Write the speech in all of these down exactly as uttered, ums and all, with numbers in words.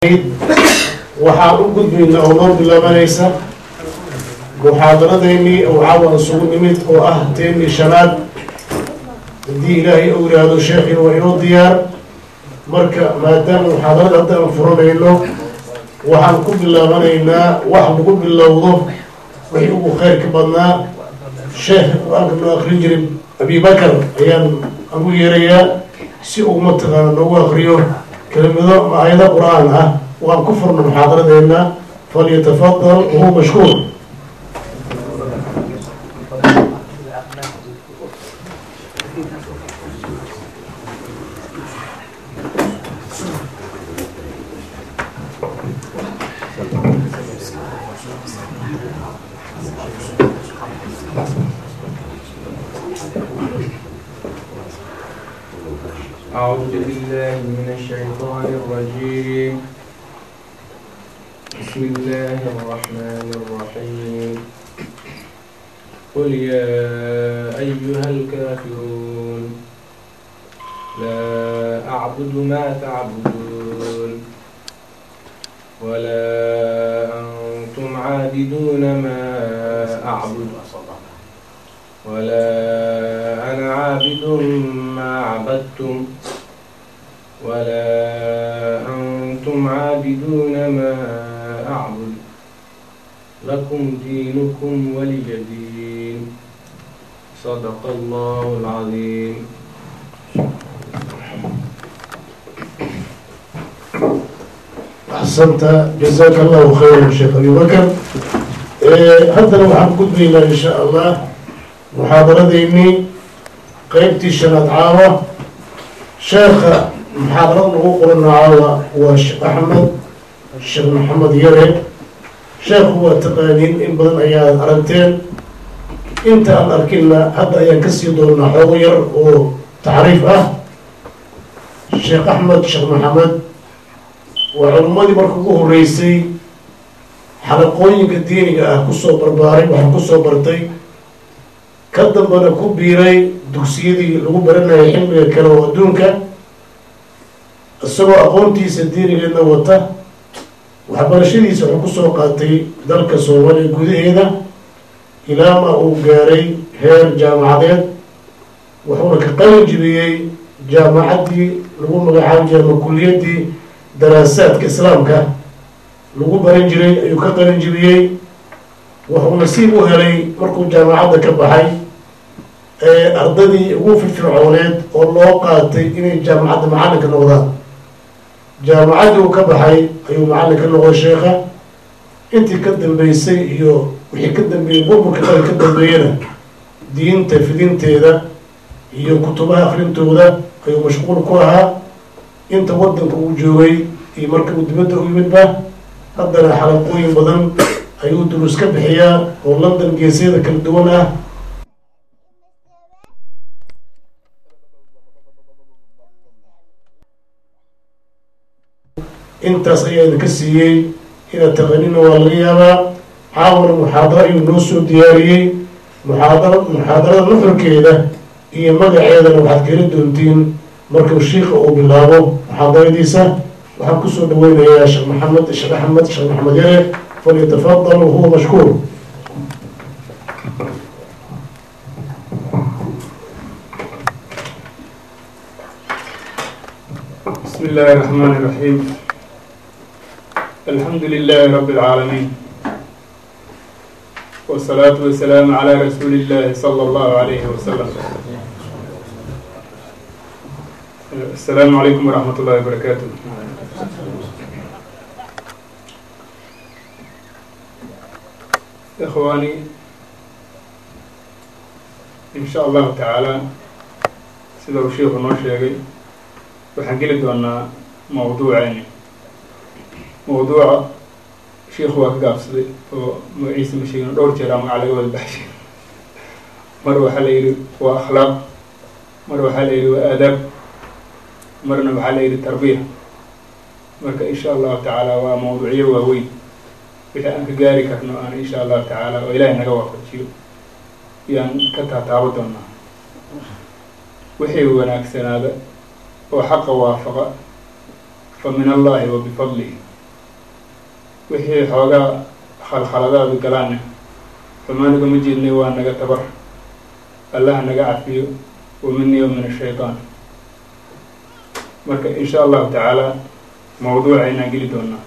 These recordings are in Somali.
waxaan u gudbaynaa oo noo bilaabanaysa muxaadaradeennii oo caawa isugu nimid oo ah teennii shanaad haddii ilaahay uu yidhaahdo sheekhin waa inoo diyaar marka maadaama muxaadarada hadda aan furanayno waxaan ku bilaabanaynaa wax lagu bilowdo wixii ugu khayrka badnaa sheekha qur-aanka noo akrin jiray abibakar ayaan ugu yeerayaa si uu mataqaana noogu akriyo كلمة آيات القرآن ها وكفر من محاضرتنا فليتفضل وهو مشكور. أعوذ بالله من الشيطان الرجيم. بسم الله الرحمن الرحيم. قل يا أيها الكافرون لا أعبد ما تعبدون ولا أنتم عابدون ما أعبد ولا أنا عابد ما عبدتم ولا أنتم عابدون ما أعبد لكم دينكم ولي دين. صدق الله العظيم. أحسنت جزاك الله خيرا شيخ أبي بكر. هذا لو حنقول بينا إن شاء الله محاضرة ديني قيمتي شنات عاوة شيخ محاضرة نقول عاوة والشيخ أحمد الشيخ محمد يري شيخ هو تقانين إن بدن أيام أرنتين أنت أن أركلنا هذا ينكسي دون حوير وتعريف أه الشيخ أحمد الشيخ محمد وعلمادي مركوه الرئيسي حلقوين قديني كسو برباري وحكسو برتي كدن بنا كبيري دوسيدي لغو برنا يحمل كلو ودونك السبع أقونتي سديني لنا وطا وحبرشيدي سوحكسو قاتي دالك صومالي قودي هنا إلى ما أوغاري هير جامعات وحولك قلن جبيي جامعتي لغو مغحان جامع كليتي دراسات كإسلامك لغو برنجري أيوكا قلن جبيي وهو نسيبه هلي مركو جامعات كبحي أرضي هو في الفرعونات والله قاتي إني جامعات معانك النغضاء جامعاته كبحي أيو معانك النغضاء الشيخة انتي كدن بيسي إيو وحي كدن بيبوبو كتاب كدن بينا دينتا في دينتا دا إيو كتبها أخرينتو دا أيو مشغول كوها انت ودن كوجوي إي مركب الدبادة ويمدبه هدنا حلقوين بدن أيو دروس كبحية ولندن جيسيدة كالدونة انت سيئة كسيي إلى تغنين والغيابة عاون محاضرة يونسو دياري محاضرة محاضرة نفر كيدة هي مقع عيدا وحد كيرد دونتين مركب الشيخ أو بالله محاضرة ديسة وحكسو دوين يا شيخ محمد الشيخ أحمد الشيخ محمد يري فليتفضل وهو مشكور. بسم الله الرحمن الرحيم. الحمد لله رب العالمين والصلاة والسلام على رسول الله صلى الله عليه وسلم. السلام عليكم ورحمة الله وبركاته. إخواني إن شاء الله تعالى سيدو الشيخ النوشيغي وحنقلت أن موضوعين موضوع شيخ واقف صدي وعيسى مشينا دور جرام على أول بحشي مروة حليل وأخلاق مروة حليل وآداب مرنا بحليل التربية مرك إن شاء الله تعالى وموضوعية وهوي بها أنك قاري كأنه أنا إن شاء الله تعالى وإلهي نقوى فتشيو يعني كتا تعبدنا وحي وناكسنا هذا وحق وافق فمن الله وبفضله wixii xoogaa khalkhaladaadu galaanna xumaaniga ma jeednay waa naga tabar allaha naga cafiyo wa minii wa min ashaytaan. marka in sha allahu tacaala mawduuca inaan geli doonaa.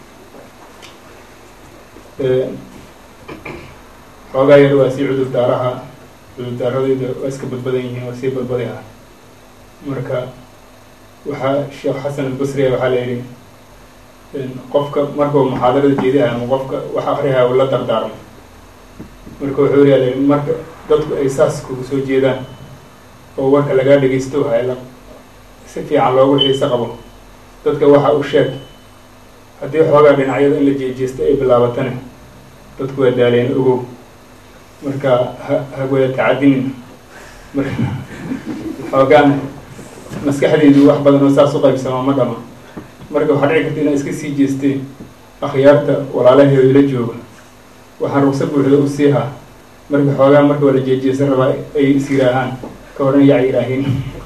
xoogaa yar waa sii cudur daaraha cudur daaradeyda waa iska badbadan yihiin waa sii badbadi ah. marka waxaa sheekh xasan albasriya waxaa la yidhi qofka markuu muxaadarada jeediha ama qofka wax akriha u la dardaarmo marka wuxuu yihahda marka dadku ay saas kugu soo jeedaan oo warka lagaa dhegeysto hayla si fiican loogu xiiso qabo dadka waxa u sheeg haddii xoogaa dhinacyada in la jeejeesta ay bilaabatana dadku waa daaleen ogow marka ha hagwada tacadinin marka xoogaana maskaxdeedu wax badan oo saas u qaybsamo ma dhama marka waxaa dhici karta inaa iska sii jeesteen akhyaarta walaalaheedu ila jooga waxaan rugsa buuxda u siihaa marka xoogaa marka waa la jeejeesan rabaa ay is yiraahaan ka horan yac yiraahiin.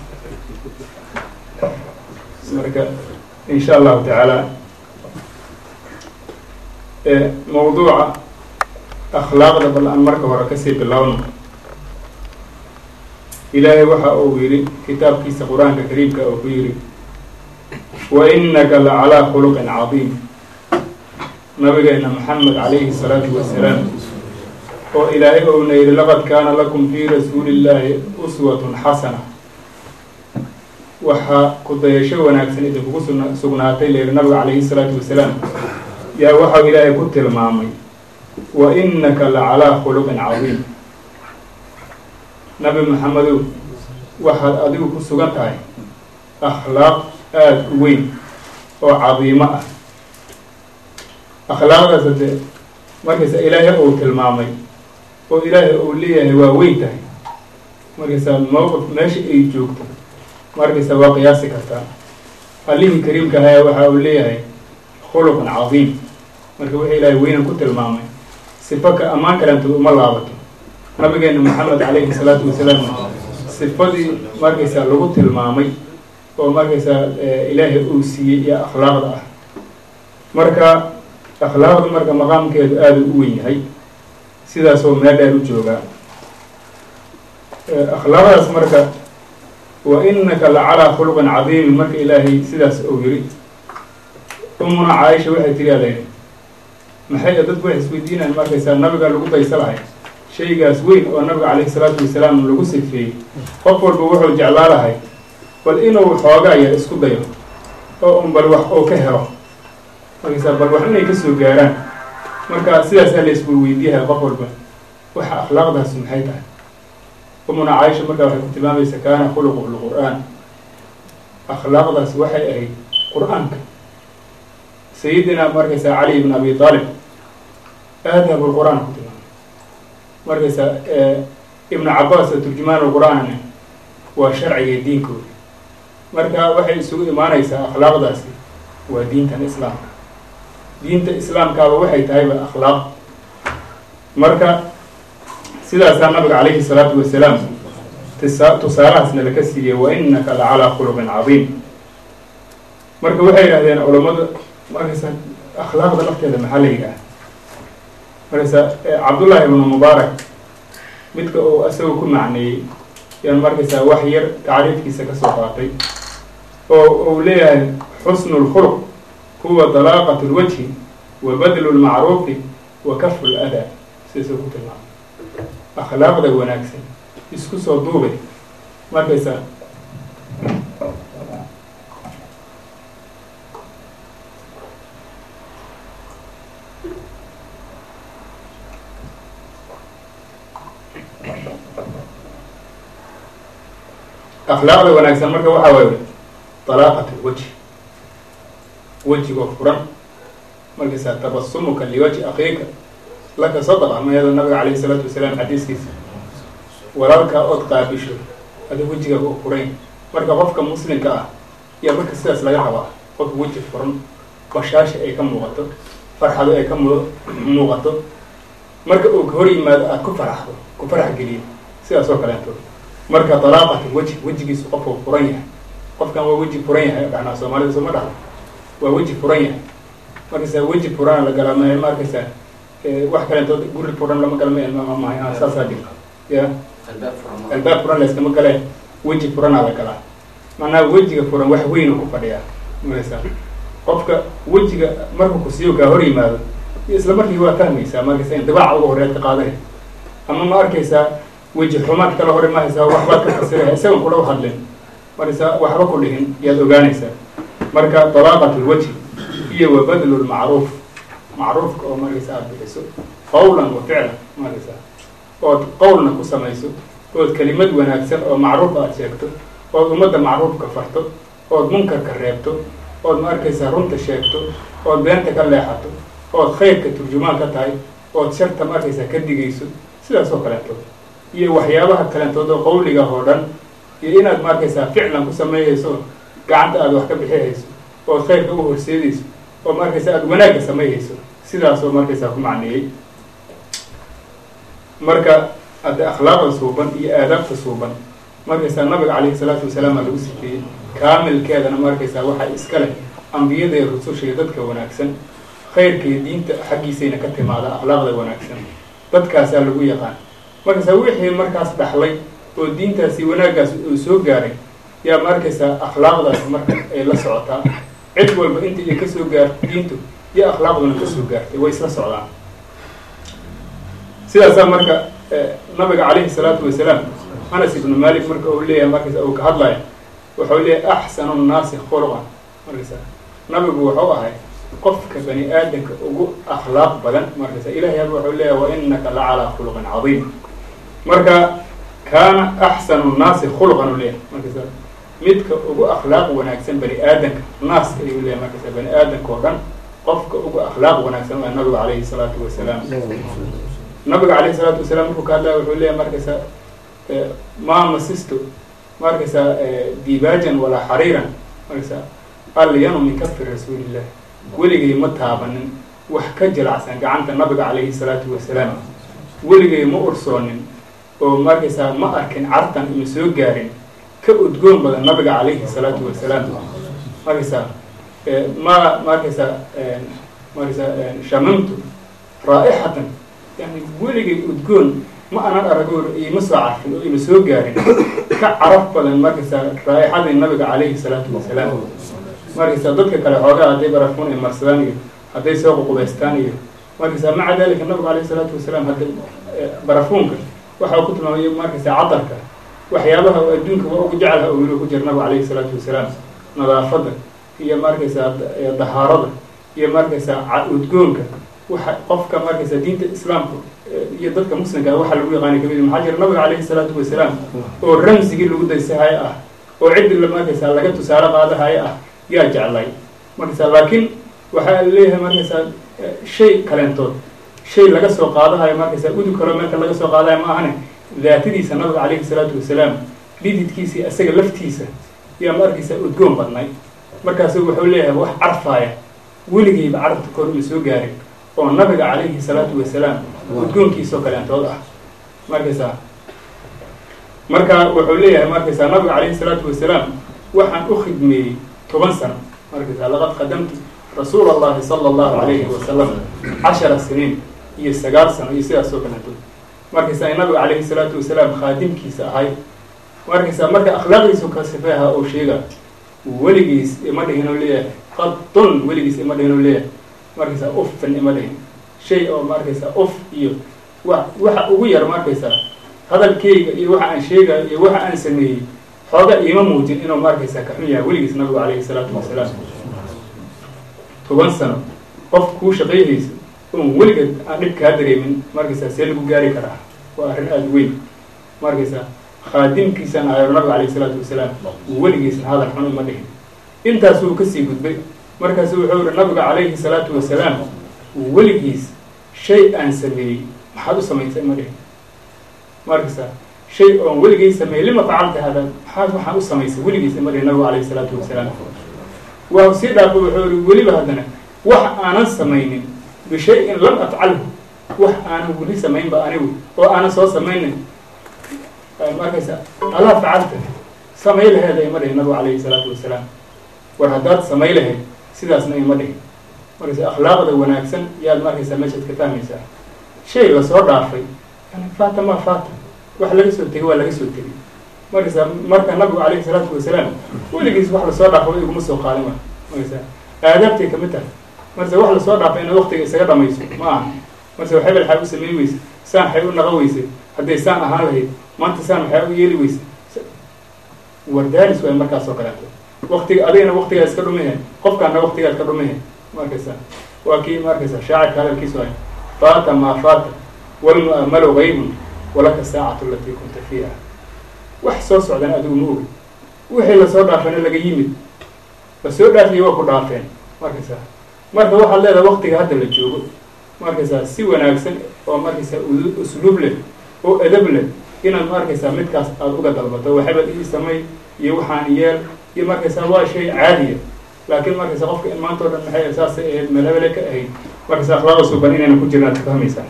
marka in sha allahu tacaala mawduuca akhlaaqda bal aan marka hore kasii bilowno. ilaahay waxa uu yidhi kitaabkiisa qur-aanka kariimka oo ku yidhi wa inaka la calaa khuluqin cadiim. nabigeena maxamed calayhi salaatu wasalaam oo ilaahay ouna yidhi laqad kaana lakum fii rasuuli illaahi uswatun xasana. waxaa ku dayasho wanaagsan idinkugu sugna sugnaatay la yidhi nabiga calayhi salaatu wasalaam yaa waxau ilaahay ku tilmaamay wa inaka la calaa khuluqin cadiim. nabi maxamedow waxaad adigu ku sugan tahay akhlaaq aada u weyn oo cadiimo ah. akhlaaqdaas hadee markaysa ilaahay uu tilmaamay oo ilaahay uu leeyahay waa weyn tahay markaysaa mowqif meesha ay joogto markaysa waa qiyaasi kartaa. allihii kariimka ahaa waxa uu leeyahay khuluqan cadiim marka wixii ilaahay weynan ku tilmaamay sifo ka ammaan kalantood uma laabato. nabigeena maxamed calayhi salaatu wasalaam sifadii markaysaa lagu tilmaamay oo markaysaa ilaahay uu siiyey iyo akhlaaqda ah. marka akhlaaqda marka maqaamkeedu aada u weyn yahay sidaasoo meel dheer u joogaa. akhlaaqdaas marka wa inaka la calaa khuluqin cadiimin marka ilaahay sidaas uu yiri umuna caaisha waxay tiri adeeg maxay dadku waxay isweydiinayaan markaysaa nabiga lagu daysa lahay shaygaas weyn oo nabiga calayhi salaatu wasalaam lagu sifeeyey qof walba wuxuu jeclaa lahay bal inuu xoogaa yar isku dayo oo un bal wax oo ka helo markaysaa bal wax inay kasoo gaaraan. marka sidaasaa la isbu weydiiyahay qof walba waxa akhlaaqdaas maxay tahay. umuna caaisha markaa waxay ku tilmaamaysa kaana khuluqu lqur'aan. akhlaaqdaas waxay ahayd qur-aanka. sayidina markaysaa cali ibn abi aalib aadna bul qur-aan ku tilmaamay markaysaa ibnu cabaas oo turjumaan qur-aanna waa sharciga diinkooda. marka waxay isugu imaanaysaa akhlaaqdaasi waa diintan islaamka. diinta islaamkaaba waxay tahayba akhlaaq. marka sidaasaa nabiga calayhi salaatu wasalaam tisa tusaalahaasna laka siiyey wa inaka la calaa khuluqin cadiim. marka waxay yidhahdeen culammada markaysa akhlaaqda lafteeda maxaa la yidhaah. markaysa cabdullaahi ibnu mubaarak midka uu asagoo ku macneeyey yaan markaysaa wax yar tacriifkiisa kasoo qaatay oo uu leeyahay xusnu lkhuluq huwa dalaaqat lwajhi wa badlu lmacruufi wa kafu ladaa. sidaasoo ku tilmaamay akhlaaqda wanaagsan isku soo duubay markaysaa akhlaaqda wanaagsan marka waxaa waaye dalaaqat lwajhi wejigoo furan markaysaa tabasumuka liwajhi akhiika laka sadaqa mayado nabiga calayhi salaatu wasalaam xadiiskiisa walaalkaa ood qaabisho ada wejigaga u furayn. marka qofka muslimka ah yaa marka sidaas laga rabaa qofka weji furan bashaasha ay ka muuqato farxado ay ka mu muuqato marka uu ka hor yimaado aada ku faraxdo ku farax geliyo sidaas oo kaleeto. marka dalaaqat weji wejigiisu qofku furan yahay qofkan waa weji furan yahay dhahnaa soomaalida sooma dhahdo waa weji furan yahay markaysaa weji furan la galaa ma markaysaa wax kale intood guri furan lama gala ma mahay saasaa jirta ya albaab furan la iskama gale weji furanaa la galaa macnaha wejiga furan wax weyn oo ku fadhiyaa markaysaa qofka wejiga markuu ku siiyo kaa hor yimaado isla markii waa fahmaysaa markaysaa indibaaca uga horeed ka qaadanay ama ma arkaysaa weji xumaad kala hore mahaysaa waxbaad ka fasiraya isagan kula u hadlin markaysaa waxba ku dhihin yaad ogaanaysaa marka dalaaqat lwajhi iyo wa badlu lmacruuf macruufka oo markaysa aada bixiso qawlan wa ficlan markaysaa ood qawlna ku samayso ood kelimad wanaagsan oo macruuf aada sheegto ood ummadda macruufka farto ood munkarka reebto ood ma arkaysaa runta sheegto ood beenta ka leexato ood khayrka turjumaan ka tahay ood sharta ma arkaysaa ka digayso sidaas oo kaleentood iyo waxyaabaha kaleentood oo qawliga oo dhan iyo inaad ma arkaysaa ficlan ku sameeyeyso gacanta aada wax ka bixihayso ood khayrka u horseedayso oo ma arkaysaa aada wanaagga sameeyeyso sidaasoo markaysaa ku macneeyey marka hadda akhlaaqda suuban iyo aadaabta suuban markaysaa nabiga calayhi salaatu wasalaam aa lagu sifeeyey kaamilkeedana markaysaa waxaa iska leh ambiyada iyo rususha iyo dadka wanaagsan khayrka iyo diinta xaggiisayna ka timaada akhlaaqda wanaagsan dadkaasaa lagu yaqaan markaysaa wixii markaas dhaxlay oo diintaasi wanaaggaas uu soo gaaray yaa ma arkaysaa akhlaaqdaas marka ay la socotaa cid walba inta iyo kasoo gaartay diintu iyo akhlaaqduna kasoo gaartay way isla socdaan sidaasaa marka nabiga calayhi salaatu wasalaam anas ibnu malik marka uu leeyahay markaysa uu ka hadlaya wuxuu leeyahay axsanu nnaasi khuluqan markaysaa nabigu wuxuu ahay qofka bani aadamka ugu akhlaaq badan markaysa ilahay aba wuxuu leeyahay wa inaka la calaa khuluqin cadiim marka kaana axsanu nnaasi khuluqan u leeyahay markaysa midka ugu akhlaaq wanaagsan bani aadamka naaska ayuu leeyahay markaysa bani aadamka oo dhan qofka ugu akhlaaq wanaagsan waa nabiga calayhi salaatu wasalaam nabiga calayhi salaatu wasalaam markuu ka hadlaya wuxuu leeyahay markaysa maa masisto markaysaa dibaajan walaa xariiran markaysaa alyanu min kafi rasuulillah weligay ma taabanin wax ka jilacsan gacanta nabiga calayhi salaatu wasalaam weligay ma ursoonin oo markaysaa ma arkin cartan ima soo gaarin ka udgoon badan nabiga calayhi salaatu wasalaam markaysaa ma markaysaa markaysaa shamamtu raa'ixatan yani weligay udgoon ma anan arago ima soo carfin oo ima soo gaarin ka caraf badan markaysaa raa'ixadii nabiga calayhi salaatu wasalaam markaysaa dadka kale xoogaa hadday barafuun ay marsadaan iyo hadday soo ququbaystaan iyo markaysaa maca dalika nabiga calayhi salaatu wasalaam hadda barafuunka waxa uu ku tilmaamay markaysaa cadarka waxyaabaha oo adduunka waa ugu jecelha oo weliba ku jira nabiga calayhi salaatu wasalaam nadaafadda iyo markaysaa dahaarada iyo markaysaa udgoonka waxa qofka markaysaa diinta islaamka iyo dadka muslimka ah waxaa lagu yaqaanay kamid maxaa jira nabiga calayhi salaatu wasalaam oo ramsigii lagu daysahayo ah oo ciddi markaysaa laga tusaale qaadahayo ah yaa jeclay markaysaa laakiin waxaa leeyahay markaysaa shay kaleentood shay laga soo qaadahayo markaysaa udug kaloo meelka laga soo qaadayo ma ahane daatadiisa nabiga calayhi salaatu wasalaam dhididkiisa isaga laftiisa yaa ma arkaysaa udgoon badnay markaasu wuxuu leeyahay wax carfaaya weligayba carabta kor uma soo gaarin oo nabiga calayhi salaatu wasalaam udgoonkiisoo kaleentood ah markaysaa marka wuxuu leeyahay markaysaa nabiga calayhi salaatu wasalaam waxaan u khidmeeyey toban sano markaysaa laqad qadamtu rasuula allahi sala allahu calayhi wasalam cashara siniin iyo sagaal sano iyo sidaasoo kaleentood markaysaa nabiga calayhi salaatu wasalaam khaadimkiisa ahay markaysaa marka akhlaaqdiisu ka sifeeha oo sheega weligiis ima dhihin oo leeyahay qadun weligiis ima dhihin oo leeyahay markaysaa uffan ima dhihin shay oo markaysaa uf iyo wa waxa ugu yar markaysaa hadalkeyga iyo waxa aan sheegayo iyo waxa aan sameeyey xooga iima muujin inuu markaysaa ka xun yahay weligiis nabigu calayhi salaatu wasalaam toban sano qof kuu shaqaynaysa oon weligeed aan dhib kaa dareemin markaysaa see lagu gaari karaa waa arrin aada weyn markaysaa khaadimkiisaan ahayo nabiga calayhi salaatu wasalaam weligiisna hadal xun ima dhihin intaasuu kasii gudbay markaasu wuxuu yihi nabiga calayhi salaatu wasalaam weligiis shay aan sameeyey maxaad u samaysay ima dhihin markaysaa shay oon weligay sameeyey lima facalta hada maxaad waxaan u samaysay weligiis ima dhihin nabiga calayhi salaatu wasalaam waa sii dhaafo wuxuu yihi weliba haddana wax aanan samaynin bishay-in lam afcalhu wax aanan weli samaynba anigu oo aanan soo samaynin markaysaa alaa facalta samay laheeda ima dhihin nabigu calayhi salaatu wasalaam war haddaad samay lahayd sidaasna ima dhihin markaysa akhlaaqda wanaagsan yaad markaysaa meeshaad ka fahmaysaa shay lasoo dhaafay yani faata ma faata wax laga soo tegay waa laga soo tegay markaysaa marka nabigu calayhi salaatu wasalaam weligiis wax lasoo dhaafay iguma soo qaadin wa markaysaa aadaabtay kamid tahay markaysa wax lasoo dhaafay inaad waqtiga isaga dhamayso ma aha markaysa hebel waxay u sameyn weyse saan waxay u naqan weyse hadday saan ahaan lahayd maanta saan waxay u yeeli weyse wardaanis waay markaas oo kaleeto waqtiga adigana waqtigaa iska dhumihe qofkaana waqtigaa iska dhumihe markaysa waa kii markaysa shaacirka hadalkiisu hay faata maa faata walmu'amalu gaybun walaka saacatu alatii kunta fiiha wax soo socdan adigu ma ogi wixii lasoo dhaafana laga yimid lasoo dhaafiyey waa ku dhaafeen markaysa marka waxaad leedahay waqtiga hadda la joogo markaysaa si wanaagsan oo markaysaa usluub leh oo edab leh inaad markaysaa midkaas aada uga dalbato waxabad ii samay iyo waxaan yeel iyo markaysaa waa shay caadiya laakiin markaysa qofka in maanta o dhan maxay saasay ahayd melabele ka ahayd markaysa akhlaaqda suuban inayna ku jirna ad ka fahmaysaa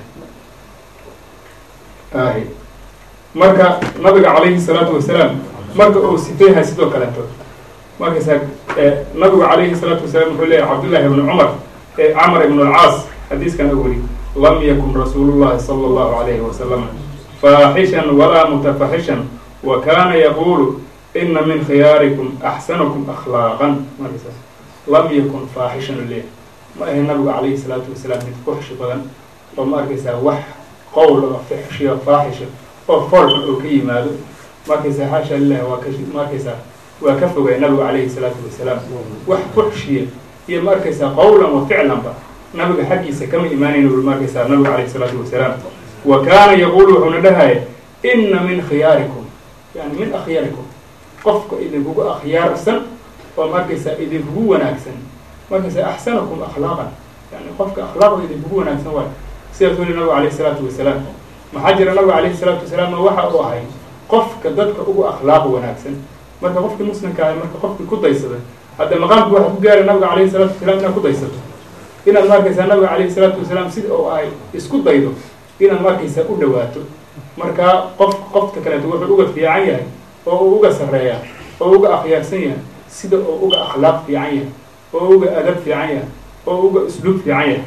ahy marka nabiga calayhi salaatu wasalaam marka uu sifeeyahay sidoo kaleeto markaysaa nabigu calayhi salaatu wasalaam wuxuu leeyahay cabdullahi ibnu cumar camar ibnu alcaas xadiiskan u weri lam yakun rasuulu llahi sala allahu alayhi wasalam faaxishan walaa mutafaxishan wa kana yaqulu ina min khiyaarikum axsanukum akhlaaqan markaysa lam yakun faaxishan u leeyahay ma ahay nabigu calayhi salaatu wasalaam mid fuxshi badan oo ma arkaysaa wax qowl oo fixshiyo faaxisha oo foolxun oo ka yimaado markaysaa xaasha lilah waa ka markaysaa waa ka fogay nabigu calayhi salaatu wasalaam wax fuxshiya iyo ma arkaysaa qowlan wa ficlanba nabiga xaggiisa kama imaanayn uri markaysaa nabigu calayhi salaatu wasalaam wa kaana yaquulu wuxuuna dhahaya ina min khiyaarikum yani min akhyaarikum qofka idinkugu akhyaarsan oo markaysaa idinkugu wanaagsan markaysaa axsanakum akhlaaqan yani qofka akhlaaqda idinkugu wanaagsan waay sidaas weli nabigu calayhi salaatu wasalaam maxaa jira nabigu calayhi salaatu wasalaamna waxa uu ahay qofka dadka ugu akhlaaq wanaagsan marka qofkii muslimka ahay marka qofkii ku daysada hadda maqaamka waxaad ku gaara nabiga calayhi salaatu wasalaam inaad ku daysato inaad markaysaa nabiga calayhi salaatu wasalaam sida oo ay isku daydo inaad markaysaa u dhawaato markaa qof qofka kaleeto wuxuu uga fiican yahay oo uu uga sarreeyaa oo uga akhyaarsan yahay sida oo uga akhlaaq fiican yahay oo uga adab fiican yahay oo uga usluub fiican yahay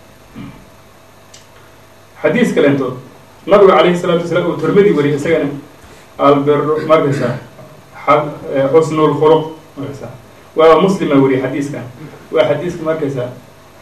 xadiis kaleentood nabiga calayhi salaatu wasalaam uu turmadii wariyay isagana albiru markaysaa xusnu lkhuluq markaysaa waa muslima wariyay xadiiskan waa xadiiska markaysaa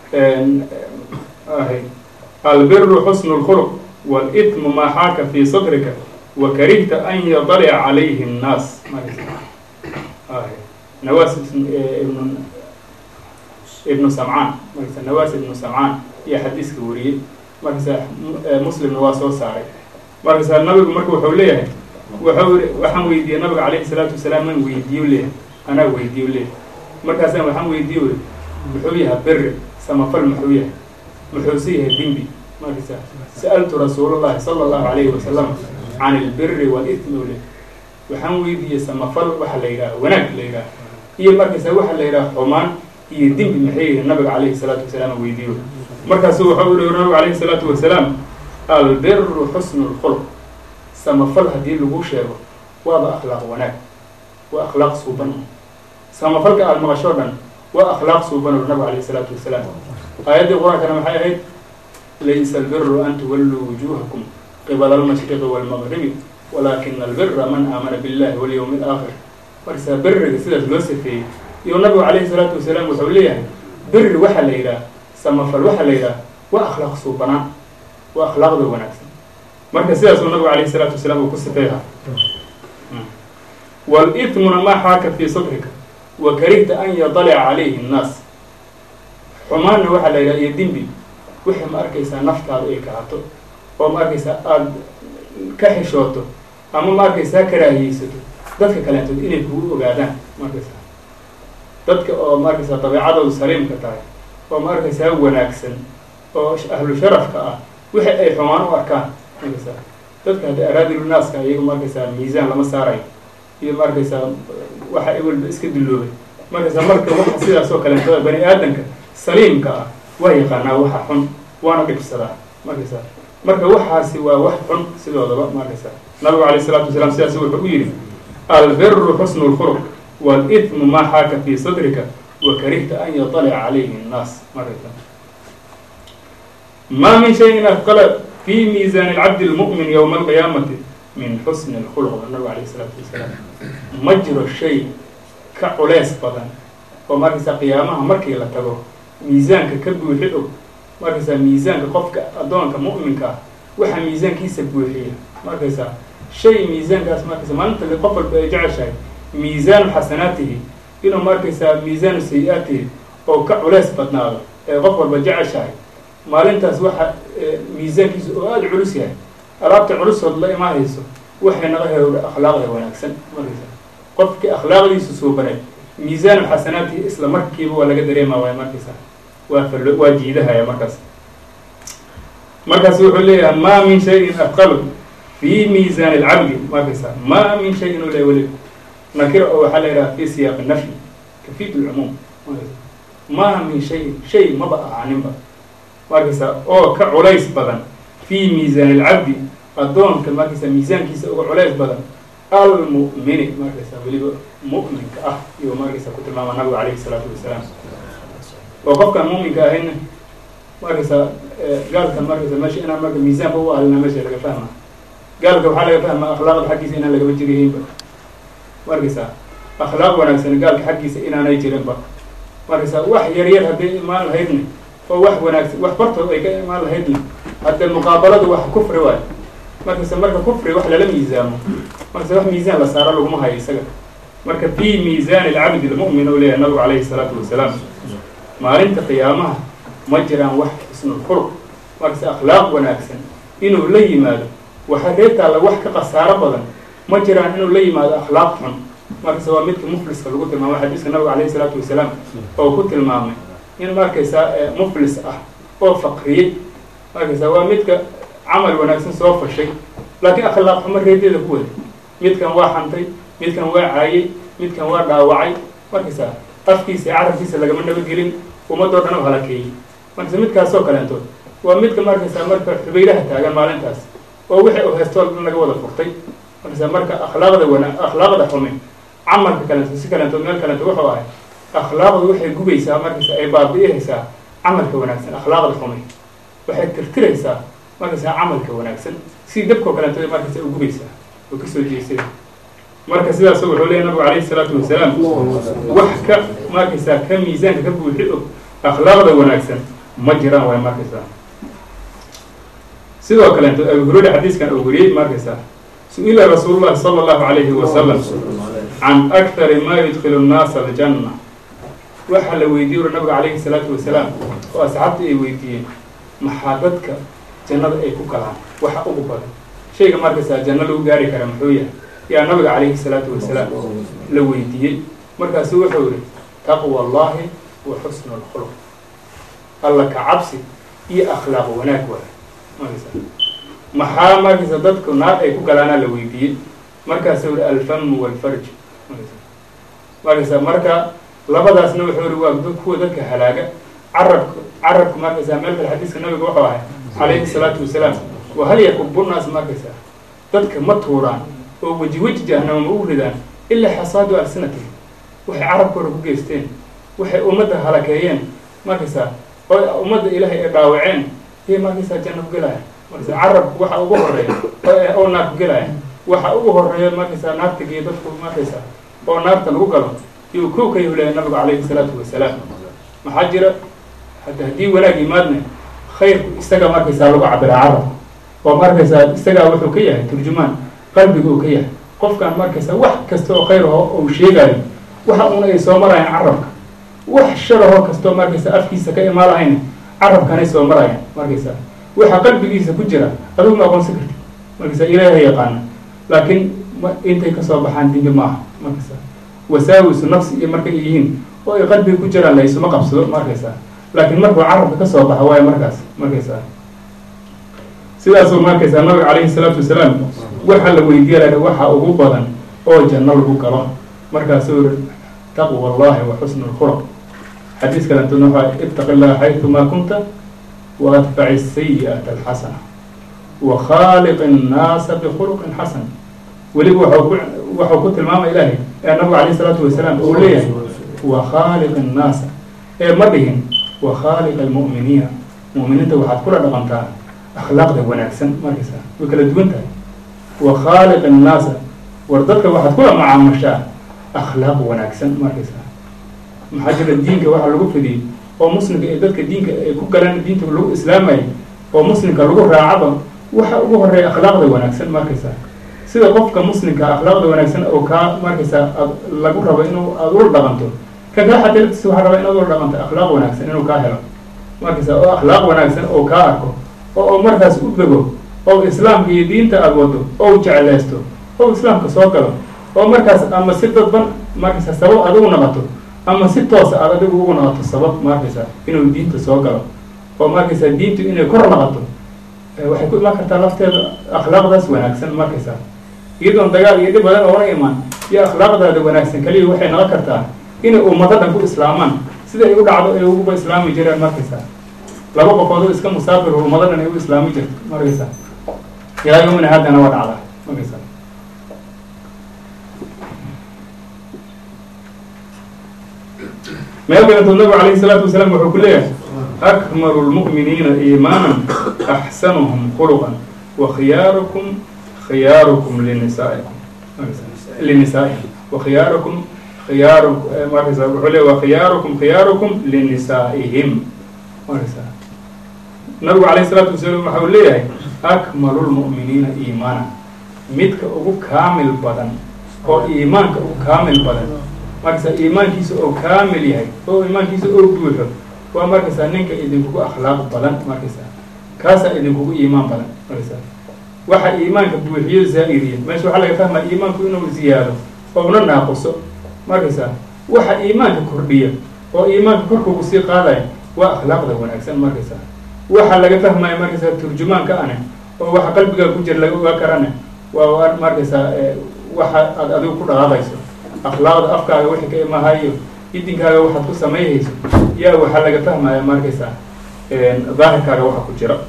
ahy albiru xusnu lkhuluq walitmu maa xaaka fii sadrika wa karihta an yadalica calayhi nnaas markaysaa ahy nawaas ibnu ibnu samcaan markaysaa nawaas ibnu samcaan iyo xadiiska wariyey markaysaa muslimna waa soo saaray markaysaa nabigu marka wuxuu leeyahay wuxuu waxaan weydiiyey nabiga calayhi salaatu wasalaam man weydiiyo leeyahay anaa weydiiyo leeyahay markaasaan waxaan weydiiye wy muxuu yahay beri samafal muxuu yahay muxuuse yahay dembi markaysaa sa'altu rasuulullahi sala allahu alayhi wasalam can ilbiri walitmi le waxaan weydiiyey samafal waxa la yidhaha wanaag la yidhaha iyo markaysaa waxa la yidhaha xumaan iyo dembi maxay yihi nabiga calayhi salaatu wasalaam weydiiyo markaasu wuxuu u nabigu calayhi salaatu wasalaam albiru xusnu lkhuluq samafal haddii lagu sheego waaba akhlaaq wanaag waa akhlaaq suuban samafalka aada maqashoo dhan waa akhlaaq suuban ur nabigu calayhi salaatu wasalaam aayaddii qur-aankana maxay ahayd laysa albiru an tuwalluu wujuhakum qibala almashriqi waalmaqribi walaakina albira man aamana billahi walyawmi alaakhir markaysaa beriga sidaas loo safeeyey iyo nabigu calayhi salaatu wasalaam wuxuu leeyahay beri waxaa la yidhaha samafal waxaa la yidhaha waa akhlaaq suubanaan waa akhlaaqda wanaagsan marka sidaasuu nabigu calayhi salaatu wasalaam uu ku sifeeyaha walitmuna maa xaaka fii sadrika wa karihta an yadalica calayhi nnaas xumaanna waxaa la yidhaha iyo dembi wixii ma arkaysaa naftaada ay kahato oo ma arkaysaa aada ka xishooto ama ma arkaysaa karaahiyeysato dadka kaleentood inay kugu ogaadaan maarkaysaa dadka oo ma arkaysaa dabeecadoodu saliimka tahay oo ma arkaysaa wanaagsan oo ahlu sharafka ah wixii ay xumaan u arkaan markaysaa dadka hadda araadilu naaska iyagu markaysaa miisaan lama saarayo iyo markaysaa waxa ay walba iska duloobay markaysaa marka waxa sidaas oo kaleentoda bani aadamka saliimka ah waa yaqaanaa waxa xun waana dhibsadaa markaysaa marka waxaasi waa wax xun sidoodaba markaysaa nabigu calayhi salaatu wasalaam sidaas wuxuu u yidhi albiru xusnu lkhuluq walitmu maa xaaka fii sadrika وكرهت أن يطلع عليه الناس مرة. ما من شيء أثقل في ميزان العبد المؤمن يوم القيامة من حسن الخلق. النبي عليه الصلاة والسلام مجرى الشيء كعلاس بدن ومركز قيامها مركي لا تغو ميزانك كبوحيو مركز ميزانك قفك أدونك مؤمنك وحا ميزان كيس بوحيه مركز شيء ميزانك اسمه مركز ما أنت اللي قفل بيجع شيء ميزان حسناته إنه مركز ميزان سيئاته أو كعلاس بدناغ قفل بيجع شيء ما أنت أسوح ميزان كيس أواد علوس يعني أرابط علوس والله ما هيسو وحي نغيه أخلاقه ونكسن مركز قفك أخلاقه يسوسو بني ميزان الحسنات إسلام مركب ولا قدر ما ويا مركزها وفل واجيدها يا مركز مركز يقول لي ما من شيء أثقل في ميزان العبد مركزها ما من شيء ولا يولد نكر أو حليرة في سياق النفي كفيد العموم ما من شيء شيء ما بقى عنبا مركزها أو كعليس بدن في ميزان العبد الدون كمركزها ميزان كيس أو عليس بدن المؤمن مركزها ولي مؤمن كأه يوم مركزها كتر ما النبي عليه الصلاة والسلام وقف كان مؤمن كأهن مركزها قال كان مركزها ماشي أنا مركز ميزان هو أهلنا ماشي لقى فهمه قال كم حالة فهم أخلاق الحكي سينا لقى بجريهم مركزها أخلاق ونكسن قال كحكي سينا أنا يجرين بق مركزها وح يريد هذا ما الهيدني فوح ونكس وح برضه أي ما الهيدني حتى المقابلة وح كفر واحد مركزها مركز كفر واحد لم يزامه مركز واحد ميزان لصار له ما هي سجل مركز في ميزان العبد المؤمن ولي النبي عليه الصلاة والسلام ما أنت قيامه مجرى واحد اسمه الخلق مركز أخلاق ونكسن إنه لي ماذا وحريت على وحك قصارى بدن مجرى إنه لي ماذا أخلاقهم مركز هو مثل مفلس كلو قلت ما واحد اسمه النبي عليه الصلاة والسلام أو قلت المامي إن مركز مفلس أه أو فقري مركز هو مثل عمل ونكسن سوف الشيء لكن أخلاقهم مريت له هو مثل كان واحد مثل كان واعي مثل كان واعي مركز أفكيس يعرف كيس اللي قبل نبي قلين وما دورنا وهلاكي مركز مثل كان سوق لانتو ومثل مركز مركز حبيله تاجر مالين تاس ووحي وهستول لنا جوال الفرطي مركز مركز أخلاق ده ونا أخلاق ده حمي عمر بكلام سكلام تو مال كلام تو وحواي أخلاق وحي جوبي سا مركز أي باب إيه سا عمل كوناكسن أخلاق ده حمي وحي ترتير سا مركز عمل كوناكسن سي دبكو كلام تو مركز جوبي سا وكسر جيسي مركز لا سوى حولي النبي عليه الصلاة والسلام وحكى مركز كم ميزان كتبوا الحقوق أخلاق ده وناكسن مجرى وين مركز سوى كلام أقول حديث كان أقولي مركز سئل رسول الله صلى الله عليه وسلم عن أكثر ما يدخل الناس الجنة وحل ويدير النبي عليه الصلاة والسلام وأسعدت إيه ويدين محابتك جنة أي كلام وحقوق بدن شيء مركز جنة لو جاري كلام حوية يا نبي عليه الصلاة والسلام لو يدين مركز هو حوري تقوى الله وحسن الخلق الله كعبسي إيه أخلاق وناك ولا مركز محا مركز ضدك النار أي كلامنا لو يدين مركز هو الفم والفرج مركز مركز لبضع سنو حوري وقدك هو ذلك هلاقة عرب عرب مركز ملك الحديث النبي وحواه عليه الصلاة والسلام وهل يكب الناس مركز ذلك مطهوران ووجه وجه جهنم مولدان إلا حصاد ألسنتهم وحي عرب كورو جيستين وحي أمده هلكيين ما كسا أمده إلهي إباوعين هي ما كسا جنة قلاها ما كسا عرب وحا أبوه الرئي أو نار قلاها وحا أبوه الرئي ما كسا نار تقيدتكم ما كسا أو نار تنقلهم يوكوك يولي النبي عليه الصلاة والسلام محجرة حتى هدي ولا جمادنا خير استقى ما كسا لقع بالعرب وما كسا استقى وحوكية ترجمان قلبي وكيه قف كان مركز واحد كستو خيره أو شيء قال واحد من يسوى مرة عرب واحد شره كستو مركز أفكي سكاي ما رأينا عرب كان يسوى مرة مركز واحد قلبي جيس كجرا هذا ما أقول سكرت مركز إلهي يقانا لكن أنت كسر بحان دين جماعة مركز وساوس نفس مركز يهين وقلبي كجرا لا يسوى مقبس مركز لكن مركز عرب كسر بحواي مركز مركز سيداسو مركز النبي عليه الصلاة والسلام وحل ويدير وحا أبو بدن أو جنة له كلام مركز سور تقوى الله وحسن الخلق حديث كلام تنوح اتق الله حيثما كنت وأتبع السيئة الحسنة وخالق الناس بخلق حسن ولي وحو كنت الماما إلهي النبي عليه الصلاة والسلام أوليه wa khaaliq annaasa ee ma dhihin wa khaaliq almu'miniina mu'miniinta waxaad kula dhaqantaa akhlaaqda wanaagsan markaysaa way kala duwan tahay wa khaaliq annaasa war dadka waxaad kula macaamushaa akhlaaq wanaagsan markaysaa maxaa jira diinka waxaa lagu fidiyey oo muslimka ee dadka diinka ay ku galaan diinta lagu islaamayay oo muslimka lagu raacaba waxa ugu horeeya akhlaaqda wanaagsan markaysaa sida qofka muslimka akhlaaqda wanaagsan oo kaa markaysaa ad lagu rabo inuu aada ula dhaqanto kan kaa xataa laftiisa waxaa rabaa inaad ula dhaqanto akhlaaq wanaagsan inuu kaa helo markaysaa oo akhlaaq wanaagsan oo kaa arko oo oo markaas u bego oo islaamka iyo diinta aada wado oo jeclaysto oo islaamka soo galo oo markaas ama si dadban markaysaa sabab adigu noqoto ama si toosa aad adigu ugu noqoto sabab markaysaa inuu diinta soo galo oo markaysaa diintu inay kor noqoto waxay ku imaan kartaa lafteeda akhlaaqdaas wanaagsan markaysaa iyadoon dagaal iyo dhib badan oona imaan iyo akhlaaqdaada wanaagsan kaliya waxay noqon kartaa inay ummado dhan ku islaamaan sida ay u dhacdo ay uguba islaami jireen markaysaa laba qofood oo iska musaafir ummado dhan ay u islaami jirto markaysaa ilaa yomina haddana waa dhacdaa markaysaa meel kalentood nabigu calayhi salaatu wasalaam wuxuu ku leeyahay akmalu lmu'miniina iimaanan axsanuhum khuluqan wa khiyaarukum khiyaarukum linisaa'ikum linisaa'ihim wa khiyaarukum khiyaaru markaysaa wuxuu leeyahy wa khiyaarukum khiyaarukum linisaa'ihim markaysaa nabigu calayhi salaatu wasalaam waxa uu leeyahay akmalu lmu'miniina iimaanan midka ugu kaamil badan oo iimaanka ugu kaamil badan markaysaa iimaankiisa oo kaamil yahay oo iimaankiisa oo buuxo waa markaysaa ninka idinkugu akhlaaq badan markaysaa kaasaa idinkugu iimaan badan markaysaa waxa iimaanka buuxiyo zaa'iriya meesha waxaa laga fahmaa iimaanku inuu ziyaado oo una naaquso markaysaa waxa iimaanka kordhiya oo iimaanka korkuugu sii qaadaya waa akhlaaqda wanaagsan markaysaa waxa laga fahmaya markaysaa turjumaanka ane oo waxa qalbigaa ku jira laga ogaa karane waa markaysaa waxa aad adigu ku dhaqaaqayso akhlaaqda afkaaga wixii ka imahayo idinkaaga waxaad ku samayhayso yaa waxaa laga fahmaya markaysaa daahirkaaga waxa ku jira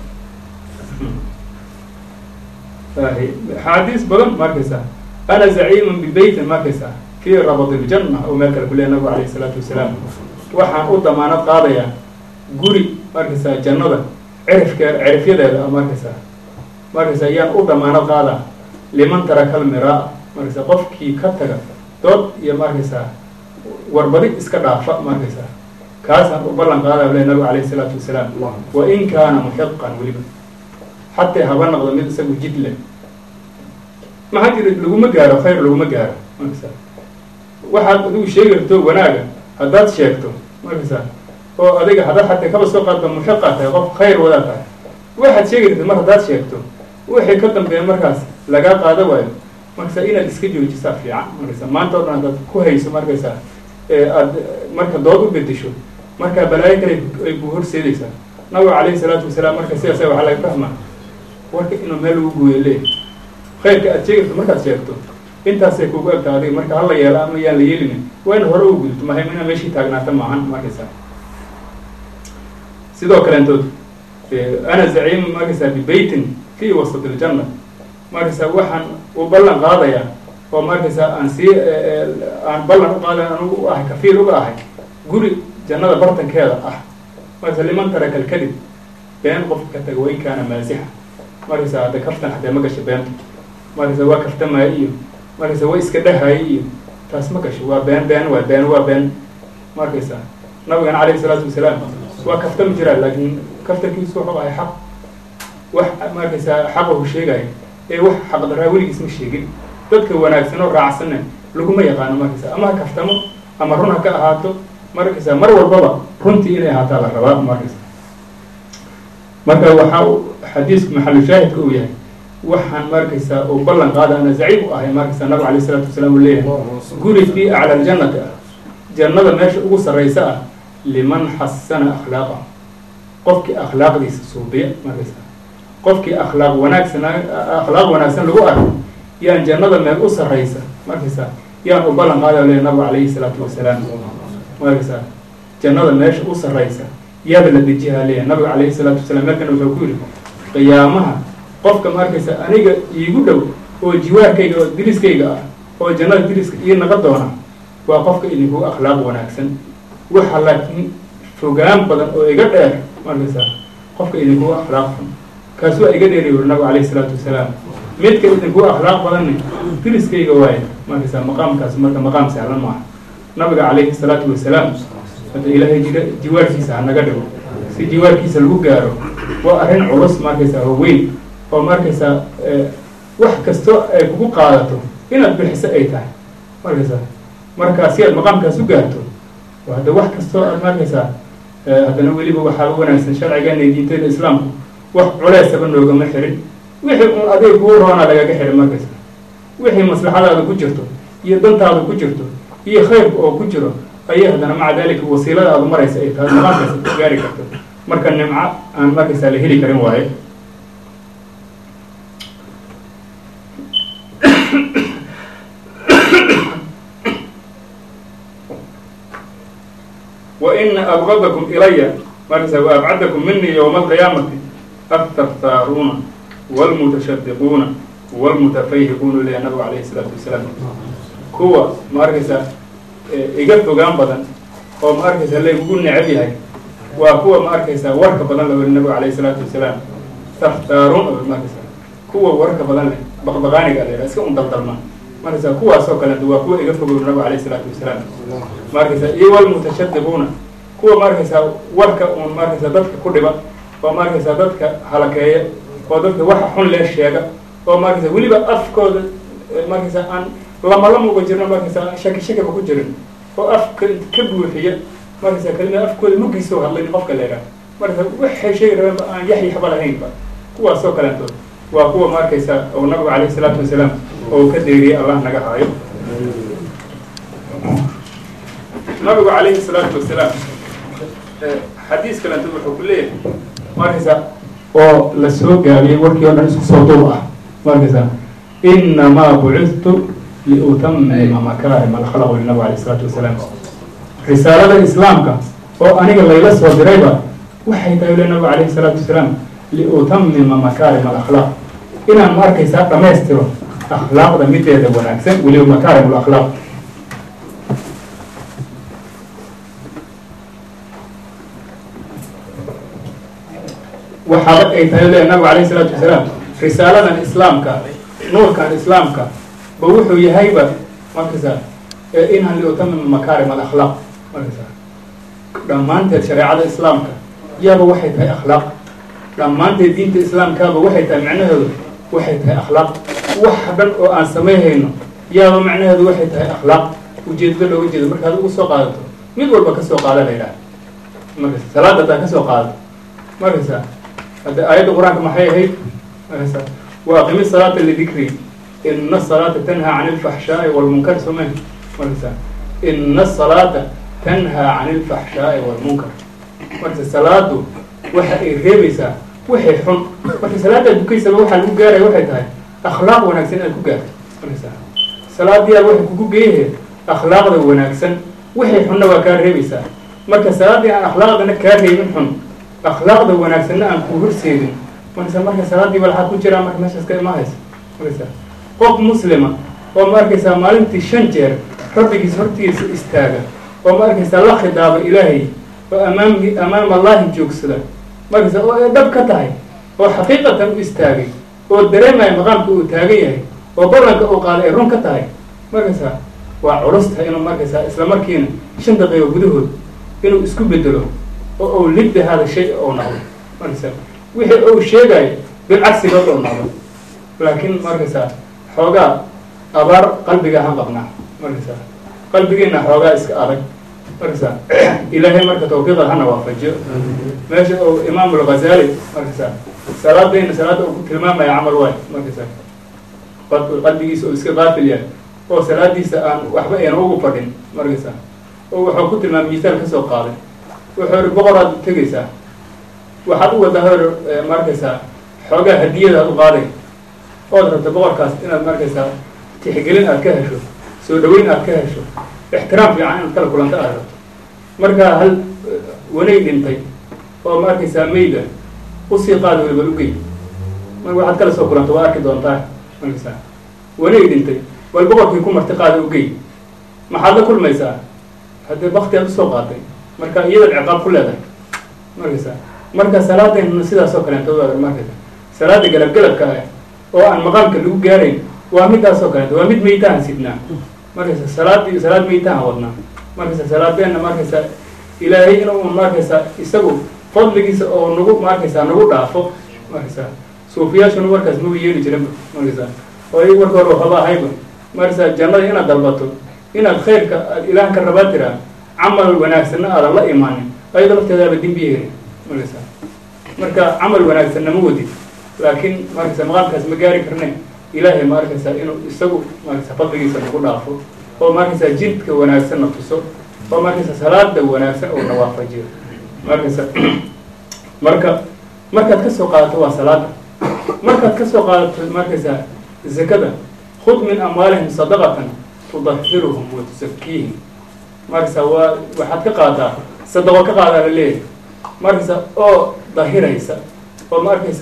xaadiis badan markaysaa ana zaciimun bibeytin markaysaa fii rabad iljanna oo meel kale ku leeya nabigu calayhi salaatu wasalaam waxaan u damaanad qaadayaa guri markaysaa jannada cirifkee cirifyadeeda a markaysaa markaysaa yaan u damaanad qaadaa liman taraka almiraa markaysaa qofkii ka taga dood iyo markaysaa warbadi iska dhaafa markaysaa kaasaan u ballan qaada le nabigu calayhi salaatu wasalaam wa in kaana muxiqan weliba xataa haba noqdo mid isagu jid leh maxaa jira laguma gaaro khayr laguma gaaro markaysaa waxaad adigu sheegi karto wanaaga haddaad sheegto markaysaa oo adiga haddaad xataa kaba soo qaadba muxiqaa tahay qof khayr wadaa tahay waxaad sheegi kartid mar haddaad sheegto wixii ka dambeeya markaas lagaa qaada waayo markaysaa inaad iska joojisaa fiican markaysaa maanta o dhan haddaad ku hayso markaysaa aad marka dood u bedesho markaa balaayo kale ay ku horseedaysaa nabigu calayhi salaatu wasalaam marka sidaas waxaa laga fahmaa warka inuu meel lagu gooyo leeyahy khayrka aad sheegirto markaad sheegto intaasay kugu egtaa adiga marka hala yeela ama yaan la yeelinin waa in hore u gudubto mahim inaa meeshii taagnaata maahan markaysaa sidoo kaleentood ana zaciimu markaysaa bibeytin fii wasat iljanna markaysaa waxaan u ballan qaadayaa oo markaysaa aan sii aan ballan u qaada anugu u ahay kafiil uga ahay guri jannada bartankeeda ah markaysaa liman taraka alkadib been qofka ka taga wain kaana maasixa markaysaa hadda kaftan xatee ma gasho beenta markaysaa waa kaftamaayo iyo markaysaa waa iska dhahayo iyo taas ma gasho waa been been waa been waa been markaysaa nabigana calayhi salaatu wasalaam waa kaftami jiraa laakiin kaftankiisu wuxuu ahay xaq wax markaysaa xaqahu sheegaya ee wax xaqdaraa weligiis ma sheegin dadka wanaagsan oo raacsanna laguma yaqaano markaysaa ama ha kaftamo ama run ha ka ahaato markaysaa mar walbaba runtii inay ahaataa la rabaa markaysaa marka waxaa xadiisku maxalu shaahidka uu yahay waxaan markaysaa uu ballan qaada ana zaciib u ahay markaysaa nabigu alayh isalaatu wasalaam uu leeyahay guri fii acla aljannati ah jannada meesha ugu sarraysa ah liman xasana akhlaaqa qofkii akhlaaqdiisa suubiya markaysaa qofkii akhlaaq wanaagsan akhlaaq wanaagsan lagu arko yaan jannada meel u sarraysa markaysaa yaan u ballan qaada leeyahay nabigu calayhi salaatu wasalaam markaysaa jannada meesha u sarraysa yaaba la dejihaa leeyahay nabiga calayhi salaatu wasalaam markan wuxuu ku yidhi qiyaamaha qofka markaysa aniga iigu dhow oo jiwaarkayga oo diliskayga ah oo jannada diliska ii naqa doona waa qofka idinku akhlaaq wanaagsan. waxa laakiin fogaan badan oo iga dheer markaysaa qofka idinku akhlaaq xun kaas waa iga dheeri yuri nabigu calayhi salaatu wasalaam. midka idinku akhlaaq badanne diriskayga waaye markaysaa maqaamkaas marka maqaam sahlan maaha. nabiga calayhi salaatu wasalaam hadda ilaahay jira jiwaarkiisa ha naga dhigo si jiwaarkiisa lagu gaaro waa arrin culus markaysaa oo weyn oo markaysaa wax kasto ay kugu qaadato inaad bixiso ay tahay markaysaa markaa si aad maqaamkaas u gaarto hadda wax kastoo aad markaysaa haddana weliba waxaa u wanaagsan sharcigeena iyo diinteena islaamku wax culeysaba noogama xirin wixii un adeeg kuu roona lagaga xirin markaysaa wixii maslaxadaada ku jirto iyo dantaada ku jirto iyo khayrka oo ku jiro ayay haddana maca daalika wasiilada aada maraysa ay tahay maqaamkaas ku gaari karto marka nimco aan markaysaa la heli karin waaye. وإن أبغضكم إلي مرسى وأبعدكم مني يوم القيامة الثرثارون والمتشدقون والمتفيهقون للنبي عليه الصلاة والسلام. كوا مرسى إجابته جام بدن أو مرسى اللي يقول نعبي هاي وكوا مرسى ورك بدن للنبي عليه الصلاة والسلام ثرثارون مرسى كوا ورك بدن بغبغاني قال رأسك أمضلنا مركز كوا سوكلا دوا كوا يقفوا بالنبي عليه الصلاة والسلام. مركز إيوال المتشدقون كوا مركز وركا ومركز ضدك كلبا ومركز ضدك حلقية وضدك واحد حن ليش شيء ومركز ولي بقى أفكار مركز أن لما لما وجرنا مركز شك شك بكجرن وأفكار كبوا فيه مركز كلمة أفكار مقيسوا الله ينقفك ليرا مركز وح شيء ربنا يحيي حبل هين بقى كوا سوكلا دوا وكوا مركز والنبي عليه الصلاة والسلام oo ka deeriye Allah naga haayo. nabigu calayhi salaatu wasalaam xadiis kale intuu wuxuu ku leeyahay markaysa oo la soo gaabiyey warkii oo dhan isku soo duub ah markaysa innamaa bucithtu liutammima makaarim alakhlaaq linabigu calayhi salaatu wasalaam. risaalada islaamka oo aniga layla soo dirayba waxay tahay nabigu calayhi salaatu wasalaam liutammima makaarim alakhlaaq inaan markaysa dhammaystiro أخلاق ده ميت ده وناكسن وليه مكارم الأخلاق. وحاولت أي تقول النبي عليه الصلاة والسلام رسالة الإسلام كا نور كان الإسلام كا بوحوا يهيبة مركزا إنها اللي أتمم مكارم الأخلاق مركزا. لما أنت شريعة الإسلام كا يا بوحي هاي أخلاق لما أنت دين الإسلام كا بوحي معناه وحي هاي أخلاق وحدن أو أن سميهنا يا معناه هذا واحد هاي أخلاق وجد له وجد مركز هذا وسوق هذا مين ولا بكسوق على غيره مركز ثلاثة تكسوق هذا مركز هذا آية القرآن ما هي هي مركز وأقم الصلاة لذكري إن الصلاة تنهى عن الفحشاء والمنكر سماه مركز إن الصلاة تنهى عن الفحشاء والمنكر مركز الصلاة وحي غيبسة وحي حن مركز صلاة البكيسة وحي الوجارة وحي هاي أخلاق وناكسن الكوجات صلاة دي الواحد كوجيه أخلاق ده وناكسن وحي حنا وكان ربيسا مركز صلاة دي أخلاق ده كاره من حن أخلاق ده وناكسن أن كبر سيدن مركز مركز صلاة دي والحق كجرا مركز مش كده ما هيس مركز قف مسلمة ومركز مالين تشنجر ربك يسرتي استاجا ومركز الله خطاب إلهي وأمام أمام الله جوكسلا مركز دب كتاي وحقيقة استاجي والدريمة مقامك وتاجيه وبرنك وقال إيرون كتاي مركزها وعرستها إنه مركزها إسلام مركينا شن دقيقة بدوه إنه إسكوب بدله أو أو لد هذا الشيء أو نعم مركزها وهي أو شيء جاي بالعكس يقول أو نعم لكن مركزها حوجا أبار قلبي جاهم بقنا مركزها قلبي جينا حوجا إسك أرك مركزها إلهي مركز توقيتها هنا وافجر ماشي أو إمام الغزالي مركزها صلاة بين صلاة كلمة ما يعمل واحد مركزها قد قد يسوي إسقاط اليوم أو صلاة دي سأن وحبا ينوقف فردين مركزها أو حكوت المام مثال كسو قاضي وحور بقرة تجلسها وحدو ظهر مركزها حاجة هدية هذا قاضي قادر تبغر كاس إن مركزها تحقلين أركهشوا سودوين أركهشوا احترام في عين ترى كلام تأهل مركها هل ونيد انتي أو مركزها ميدا وصي قادوا البلوكي ما واحد كلا سو كلام تواكد وانتاه مركزها ونيد انتي والبقر يكون مرتقاد وقي maxaad la kulmaysaa haddee bakti aad usoo qaatay marka iyadaad ciqaab ku leedahay markaysa marka salaadeenna sidaas oo kaleeto markaysa salaada galabgalabka ah oo aan maqaamka lagu gaarayn waa midaas oo kaleeto waa mid meytahan sidnaa markaysa salaadii salaad meytahan wadnaa markaysa salaadeenna markaysa ilaahay inuu markaysa isagu fadligiisa oo nagu markaysa nagu dhaafo markaysa suufiyaashuna warkaas magu yeeli jiran markaysa oo ay warka hore waxaba ahayba markaysa jannada inaad dalbato inaad khayrka aad ilaah ka rabaa tiraa camal wanaagsanna aadan la imaanin ayado lafteedaaba dembiya heli markaysa marka camal wanaagsanna ma wadid laakiin markaysa maqaamkaas ma gaari karne ilaahay ma arkaysa inuu isagu markaysa fadligiisa nagu dhaafo oo markaysa jidka wanaagsan na tuso oo markaysa salaada wanaagsan oo na waafajiyo markaysa marka markaad ka soo qaadato waa salaada markaad ka soo qaadato markaysa zakada khud min amwaalihim sadaqatan tudahiruhum wa tusakiihim markaysa waa waxaad ka qaadaa sadaqo ka qaadaa la leeyahay markaysa oo dahiraysa oo markaysa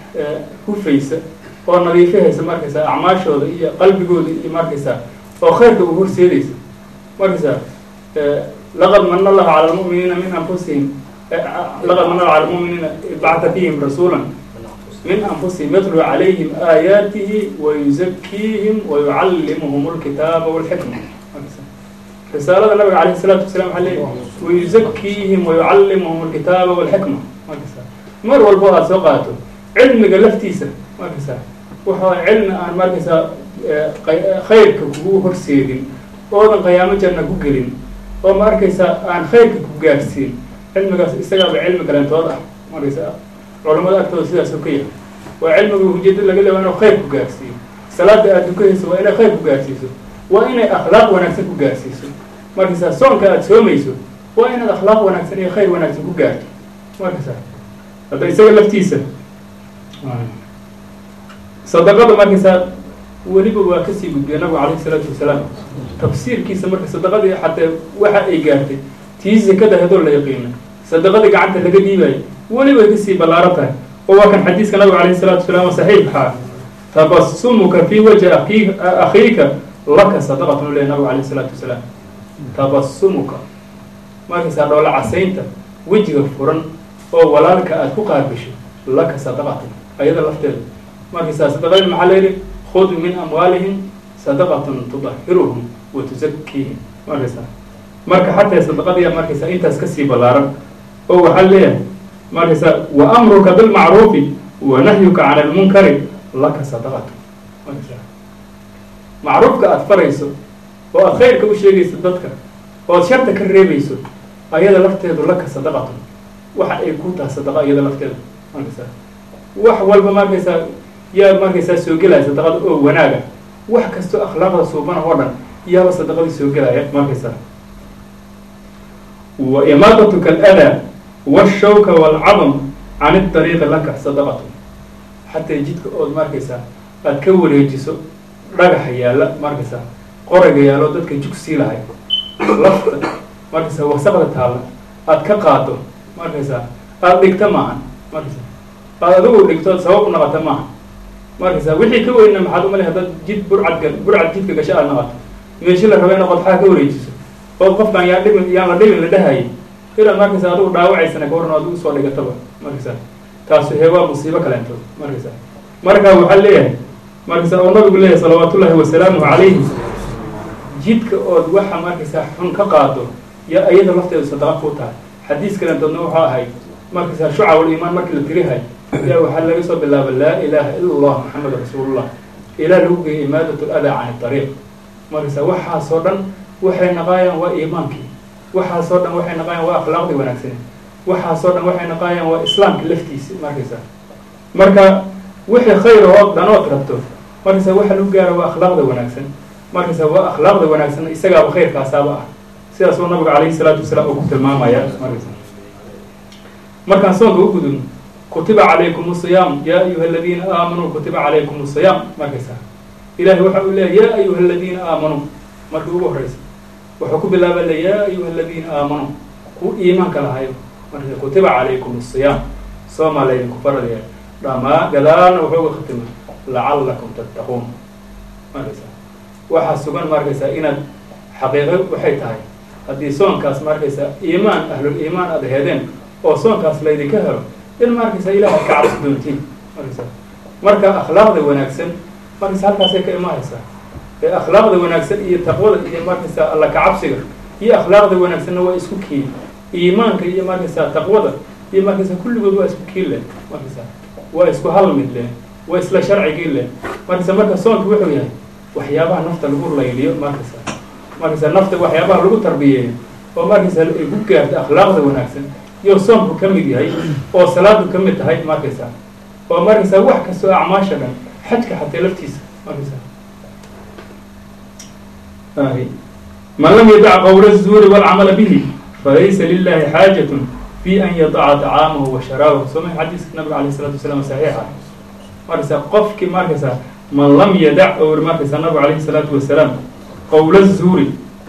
hufaysa oo nadiifihaysa markaysa acmaashooda iyo qalbigooda iyo markaysa oo khayrka u horseedaysa markaysa laqad mana allahu cala almu'miniina min anfusihim laqad mana allahu cala almu'miniina bacata fihim rasuulan min anfusihim yatluu calayhim aayaatihi wayuzakiihim wayucallimuhum alkitaaba walxikma risaalada nabiga calayhi salaatu wasalaam waxaa leeyahy wayuzakiihim wayucallimuhum alkitaaba walxikma markaysa mar walbo aad soo qaato cilmiga laftiisa markaysa waxa cilmi aan markaysa khayrka kugu horseedin oodan qiyaamo janna ku gelin oo ma arkaysa aan khayrka ku gaarsiin cilmigaas isagaaba cilmi kaleentood ah markaysa culamada agtooda sidaas oo ka yahay waa cilmiga ujeeda laga leewa inuu khayr ku gaarsiiyo salaada aad dukahayso waa inay khayr ku gaarsiiso waa inay akhlaaq wanaagsan ku gaarsiiso markaysa soonka aad soomayso waa inaad akhlaaq wanaagsan iyo khayr wanaagsan ku gaarto markaysa hadda isaga laftiisa sadaqada markaysa weliba waa kasii gudbiya nabigu calayhi salaatu wasalaam tafsiirkiisa marka sadaqadii xataa waxa ay gaartay tii zakada hadoo la yaqiina sadaqadii gacanta laga dhiibayo weliba kasii ballaaran tahay oo waa kan xadiiska nabiga calayhi salaatu wasalaam saxiixaa tabasumuka fi wajhi akhiika laka sadaqatun u leeyahy nabigu calayhi salaatu wasalaam tabasumuka markaysaa dhoola casaynta wejiga furan oo walaalka aada ku qaabisho laka sadaqatun ayada lafteeda markaysaa sadaqadii maxaa la yidhi khud min amwaalihim sadaqatan tudahiruhum wa tusakiihim markaysaa marka xataa sadaqadii markaysaa intaas kasii ballaaran oo waxaa leeyahay markaysaa wa amruka bilmacruufi wa nahyuka can almunkari laka sadaqatun markaysaa macruufka aada farayso oo aada khayrka u sheegayso dadka oo ad sharta ka reebayso ayada lafteedu laka sadaqatun waxa ay ku taha sadaqa iyada lafteeda markaysaa wax walba markaysaa yaa markaysaa soo gelaya sadaqada oo wanaaga wax kastoo akhlaaqda suubana oo dhan yaaba sadaqadii soo gelaya markaysaa wa imaadatuka aladaa washawka walcadam can idariiqi laka sadaqatun xataa jidka ood markaysaa aada ka wareejiso dhagaxa yaalla markaysaa qorayga yaallo dadka jugsii lahay lafta markaysaa wasaqda taalla aada ka qaado markaysaa aada dhigta maahan markaysaa aad adigu dhigtood sabab u naqata maaha markaysaa wixii ka weynna maxaad umale haddaad jid burcadga burcad jidka gasho aad naqato meeshi la raba ina qodxaa ka wareejiso oo qofkaan yaa dhibin yaan la dhibin la dhahayay ilaad markaysaa adigu dhaawacaysana ka warran adigu soo dhigataba markaysaa taasu hee waa musiibo kaleentood markaysaa markaa waxaa leeyahay markaysaa oo nabigu leeyahay salawaatullaahi wasalaamuhu calayhi jidka ood waxa markaysaa xun ka qaado yaa iyada lafteedu sadaqa ku tahay xadiis kaleentoodna wuxuu ahay markaysaa shucabul iimaan markii la tirihay yaa waxaa laga soo bilaaba laa ilaaha ila allah maxamed rasuulullah ilaa lagu geeyay imaadat ladaa can idariiq markaysaa waxaasoo dhan waxay naqaayaan waa iimaankii waxaasoo dhan waxay naqaayaan waa akhlaaqdii wanaagsan waxaasoo dhan waxay naqaayaan waa islaamka laftiisi markaysaa marka wixii khayr oo dhanood rabto markaysaa waxa lagu gaara waa akhlaaqda wanaagsan markaysaa waa akhlaaqda wanaagsan isagaaba khayrkaasaaba ah sidaasuu nabiga calayhi salaatu wasalaam uu ku tilmaamaya markaysaa markaan soonka u gudubno kutiba calaykum asiyaam yaa ayuha aladiina aamanuu kutiba calaykum asiyaam markaysaa ilahay waxa uu leeyahy yaa ayuha aladiina aamanuu markii ugu horeysa wuxuu ku bilaaba le yaa ayuha aladiina aamanuu ku iimaanka lahayo marka kutiba calaykum asiyaam soomaa laydinku faradaya dhamaa gadaalna wuxuu uga khatima lacallakum tattaquun markaysaa waxaa sugan markaysaa inaad xaqiiqo waxay tahay haddii soonkaas markaysa iimaan ahlul iimaan aada heedeen oo soonkaas laydinka helo in markaysa ilaah aad ka cabsi doontiin markaysa marka akhlaaqda wanaagsan markaysa halkaasay ka imaanaysaa ee akhlaaqda wanaagsan iyo taqwada iyo markaysa alla ka cabsiga iyo akhlaaqda wanaagsanna waa isku kiin iimaanka iyo markaysa taqwada iyo markaysa kulligood waa isku kiin leh markaysa waa isku hal mid leh waa isla sharcigii leh markaysa marka soonka wuxuu yahay waxyaabaha nafta lagu layliyo markaysa markaysa nafta waxyaabaha lagu tarbiyeeyo oo markaysa ay ku gaarta akhlaaqda wanaagsan iyo soonku ka mid yahay oo salaadu ka mid tahay markaysa oo markaysa wax kastoo acmaasha dhan xajka xatee laftiisa markaysa man lam yadac qawla الzuuri wاlcamala bihi falaysa lilahi xaajaة fi an yadaca طacaamahu wa sharaabahu soo ma xadiiska nabiga alayh الsalatu wasalaam saxiixa markaysa qofkii markaysa man lam yadac or markaysa nabiga alayh الsalaatu wasalaam qawla الzuuri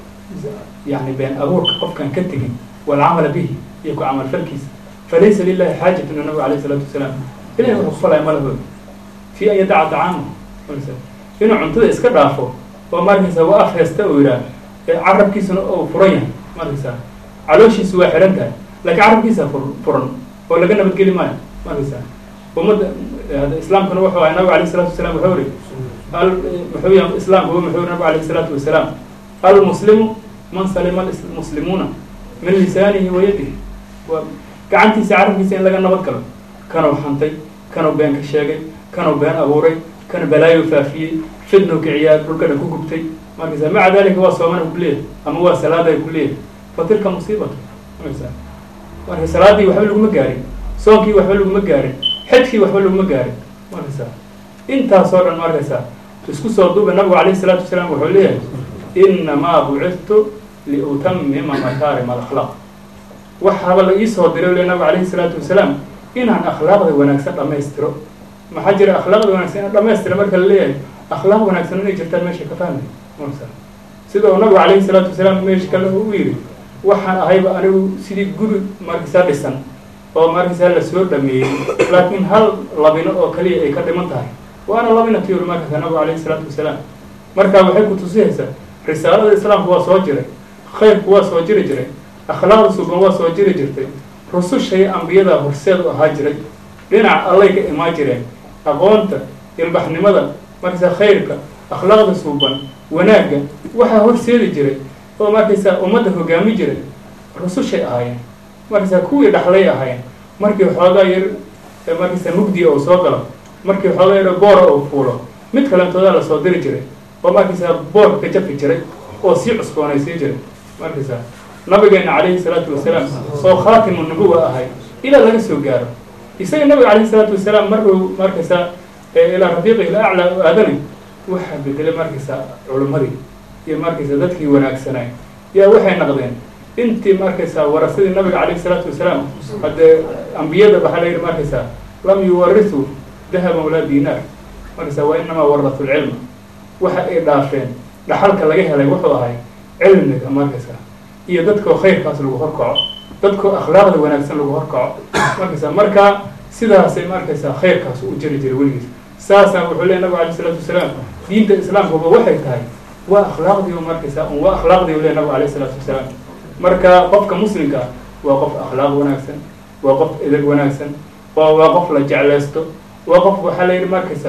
yani been abuurka qofkan ka tegin wاlcamala bihi iyo ku camal falkiisa falaysa lilahi xaajat ina nabiga alayh الsalaatu wasalaam ilahi wuxuu falaya malahood fi an yadaca طacaamahu markaysa inuu cuntada iska dhaafo oo markaysa waa af heesta oo yidhaah carabkiisuna oo furan yahay markaysa calooshiisu waa xihan tahay laakiin carabkiisa furan oo laga nabadgeli maayo markaysa ummadda islaamkuna wuxuu ahay nabiga alayh الsalatu wasalaam wuxuu iri al muxuu yahay islaamku muxuu nabiga alayh الsalaatu wasalaam almuslimu man salima muslimuuna min lisaanihi wa yadihi waa gacantiisa carabkiisa in laga nabad galo kanuu xantay kanuu been ka sheegay kanuu been abuuray kana balaayo faafiyey fidno kiciyaa dhulkana ku gubtay markaysa maca dalika waa soomana kuleeyahay ama waa salaaday kuleeyahay fa tilka musiibatu markaysa marka salaadii waxba laguma gaarin soonkii waxba laguma gaarin xajkii waxba laguma gaarin markaysa intaasoo dhan markaysa isku soo duuba nabigu alayh الsalaatu wasalaam wuxuu leeyahay inamaa bucidtu liutamima makaarim alakhlaaq waxaaba la iisoo diray le nabigu alayhi الsalaatu wasalaam inaan akhlaaqda wanaagsan dhamaystiro maxaa jira akhlaaqda wanaagsan inaan dhamaystira marka la leeyahay akhlaaq wanaagsan inay jirtaan meesha ka fahmay markaysa sida uu nabigu alayhi الsalaatu wasalaam meesha kale u yidhi waxaan ahayba anigu sidii guri markaysaa dhisan oo markaysaa lasoo dhameeyey laakiin hal labino oo kaliya ay ka dhiman tahay waana labinati yuri markaysa nabigu alayhi الsalaatu wasalaam marka waxay ku tusihaysaa risaalada islaamku waa soo jiray khayrku waa soo jiri jiray akhlaaqda suuban waa soo jiri jirtay rususha iyo ambiyada horseed u ahaa jiray dhinac allay ka imaan jireen aqoonta ilbaxnimada markaysa khayrka akhlaaqda suuban wanaagga waxaa horseedi jiray oo markaysa ummadda hogaami jiray rusushay ahaayeen markaysa kuwii dhaxlay ahaayeen markii xoogaa yar markaysa mugdiya oo soo galo markii xoogaa yar boora oo fuulo mid kalentoodaa lasoo diri jiray oo markaysa boorka ka jafi jiray oo sii cusboonaysii jiray markaysa nabigeena calayhi الsalaatu wasalaam oo khaatimu nubuwa ahay ilaa laga soo gaaro isaga nabiga calayhi الsalaatu wasalaam maruu markaysa ilaa rafiiqihi aclaa u aadanay waxaa bedelay markaysa culimmadii iyo markaysa dadkii wanaagsanay yaa waxay naqdeen intii markaysa warasadii nabiga calayhi الsalaatu wasalaam haddee ambiyada waxaa la yidhi markaysa lam yuwarisuu dahaban walaa dinaar markaysa wa inamaa warasu lcilma waxa ay dhaafeen dhaxalka laga helay wuxuu ahay cilmiga markaysa iyo dadkoo khayrkaas lagu horkaco dadkoo akhlaaqda wanaagsan lagu horkaco markaysa marka sidaasay markaysa khayrkaas u jiri jiray weligiis saasaa wuxuu leey nabigu alayh الsalaatu wasalaam diinta islaamkuba waxay tahay waa akhlaaqdii markaysa un waa akhlaaqdii le nabigu alayh الsalaatu wasalaam marka qofka muslimka ah waa qof akhlaaq wanaagsan waa qof edeg wanaagsan waa waa qof la jeclaysto waa qof waxaa la yidhi markaysa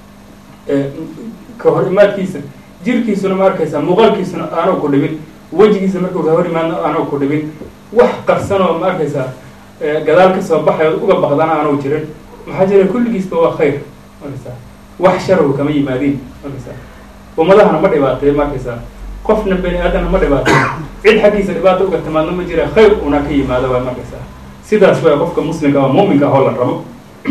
ka hor imaadkiisa jirkiisuna markaysa muuqaalkiisuna aanoo ku dhibin wejigiisa markuu ka hor imaadna aanoo ku dhibin wax qarsanoo markaysa gadaal ka soo baxay uga baqdana aanoo jirin maxaa jira kulligiisba waa khayr markaysa wax sharow kama yimaadiin markaysa ummadahana ma dhibaatay markaysa qofna bani aadamna ma dhibaatay cid xaggiisa dhibaata uga timaadna ma jira khayr una ka yimaado waa markaysa sidaas waa qofka muslimka oo muuminka ahoo la rabo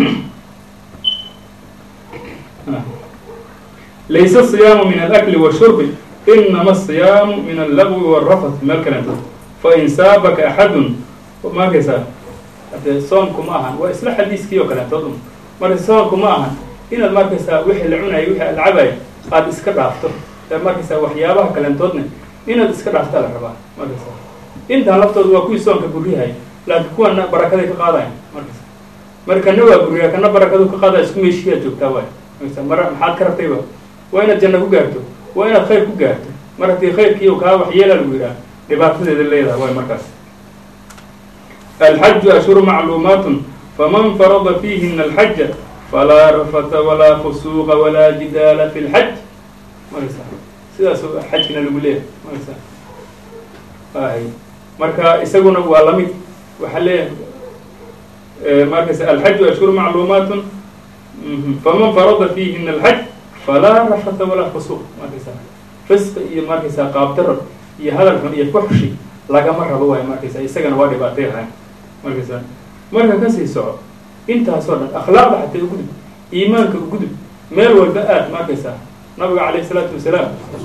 laysa الصiyaamu min alakli washurbi inama الصiyaamu min allagwi wاrafat meel kalento fain saabaka axadun markaysa hadee soomku ma ahan waa isla xadiiskii oo kaleentood un marka soomku ma ahan inaad markaysa wixii la cunayay wixii aad cabay aada iska dhaafto markaysa waxyaabaha kaleentoodna inaad iska dhaaftaa la rabaa markaysa intaan laftooda waa kuwii soonka guryahay laakiin kuwana barakaday ka qaadayan markaysa mar kana waa guryaa kana barakadu ka qaadaya isku meeshiyaa joogtaa waay markaysa mar maxaad ka rabtayba waa inaad janno ku gaarto waa inaad khayr ku gaarto markii khayrkii kaa waxyeela lagu yidhaha dhibaatadeeda leedahay waay markaas alxaju ashhuru macluumaatun faman farada fiihina alxaja falaa rafata walaa fusuuqa walaa jidaala fi lxaj markasa sidaas xajkina lagu leeyahay markasa ay marka isaguna waa lamid waxaa leeyahay markasa alxaju ashhuru macluumaatun faman farada fiihina alxaj falaa rafata walaa fusuuq markasa fisqi iyo markaysaa qaabdarab iyo hadal xun iyo fuxshi lagama rabo waayo markaysaa isagana waa dhibaatay ahayn markaysaa marka kasii soco intaasoo dhan akhlaaqda xataa ugudub iimaanka ugudub meel walba aad markaysaa nabiga calayhi isalaatu wasalaam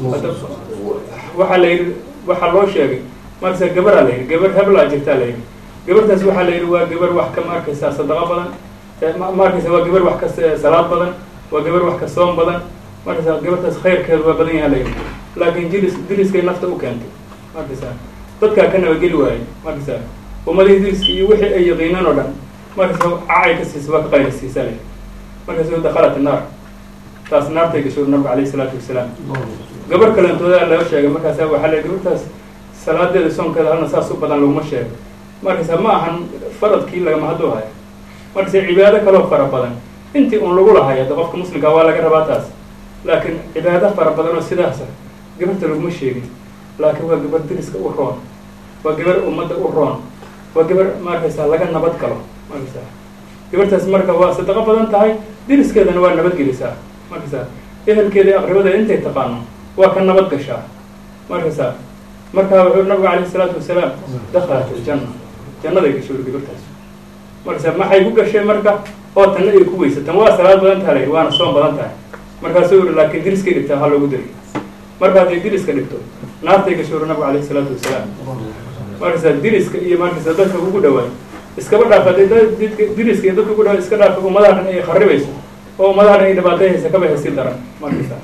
waxaa la yidhi waxaa loo sheegay markaysaa gabaraa la yidhi gabar heblaa jirtaa la yidhi gabartaas waxaa la yidhi waa gabar wax ka markaysaa sadaqo badan markaysaa waa gabar wax ka salaad badan waa gabar wax ka soom badan markaysaa gabartaas khayrkeedu waa badan yaha la yidhi laakiin jilis diliskay nafta u keentay markaysaa dadkaa ka nabageli waayey markaysaa ummadihii diliska iyo wixii ay yaqiinaan oo dhan markaysaa cacay ka siisa waa ka qayra siisaa la yidhi markaysa dakhalat naar taas naartay gasho nabiga calayhi isalaatu wasalaam gabar kalentooda loo sheegay markaasa waxaa la gabartaas salaadeeda soonkeeda halna saas u badan laguma sheego markaysaa ma ahan faradkii lagama haduu haya markaysa cibaado kaloo fara badan intii un lagu lahay hadda qofka muslimka waa laga rabaa taas laakiin cibaado fara badan oo sidaasa gabarta laguma sheegin laakiin waa gabar diriska u roon waa gabar ummadda u roon waa gabar markaysaa laga nabad galo markaysaa gabartaas marka waa sadaqo badan tahay diriskeedana waa nabadgelisaa markaysaa ehelkeeda aqribadeeda intay taqaano waa ka nabad gashaa markaysaa markaa wuxuu nabigu calayhi isalaatu wasalaam dakhalat aljanna jannaday gasho gabartaas markaysaa maxay ku gashay marka oo tanna ay ku weysa tan waa salaad badan taha la yidhi waana soon badan tahay markaasuu yihi laakiin diriskay dhigtaa ha loogu dariy marka hadday diriska dhigto naartay gasho uri nabigu calayhi isalaatu wasalaam markaysaa diriska iyo markaysaa dadka ugu dhawaay iskaba dhaaf hadday diriska iyo dadka ugu dhawaay iska dhaafa ummadaha dhan ay kharibayso oo ummadaha dhan ay dhibaatayhaysa kaba haysi daran markaysaa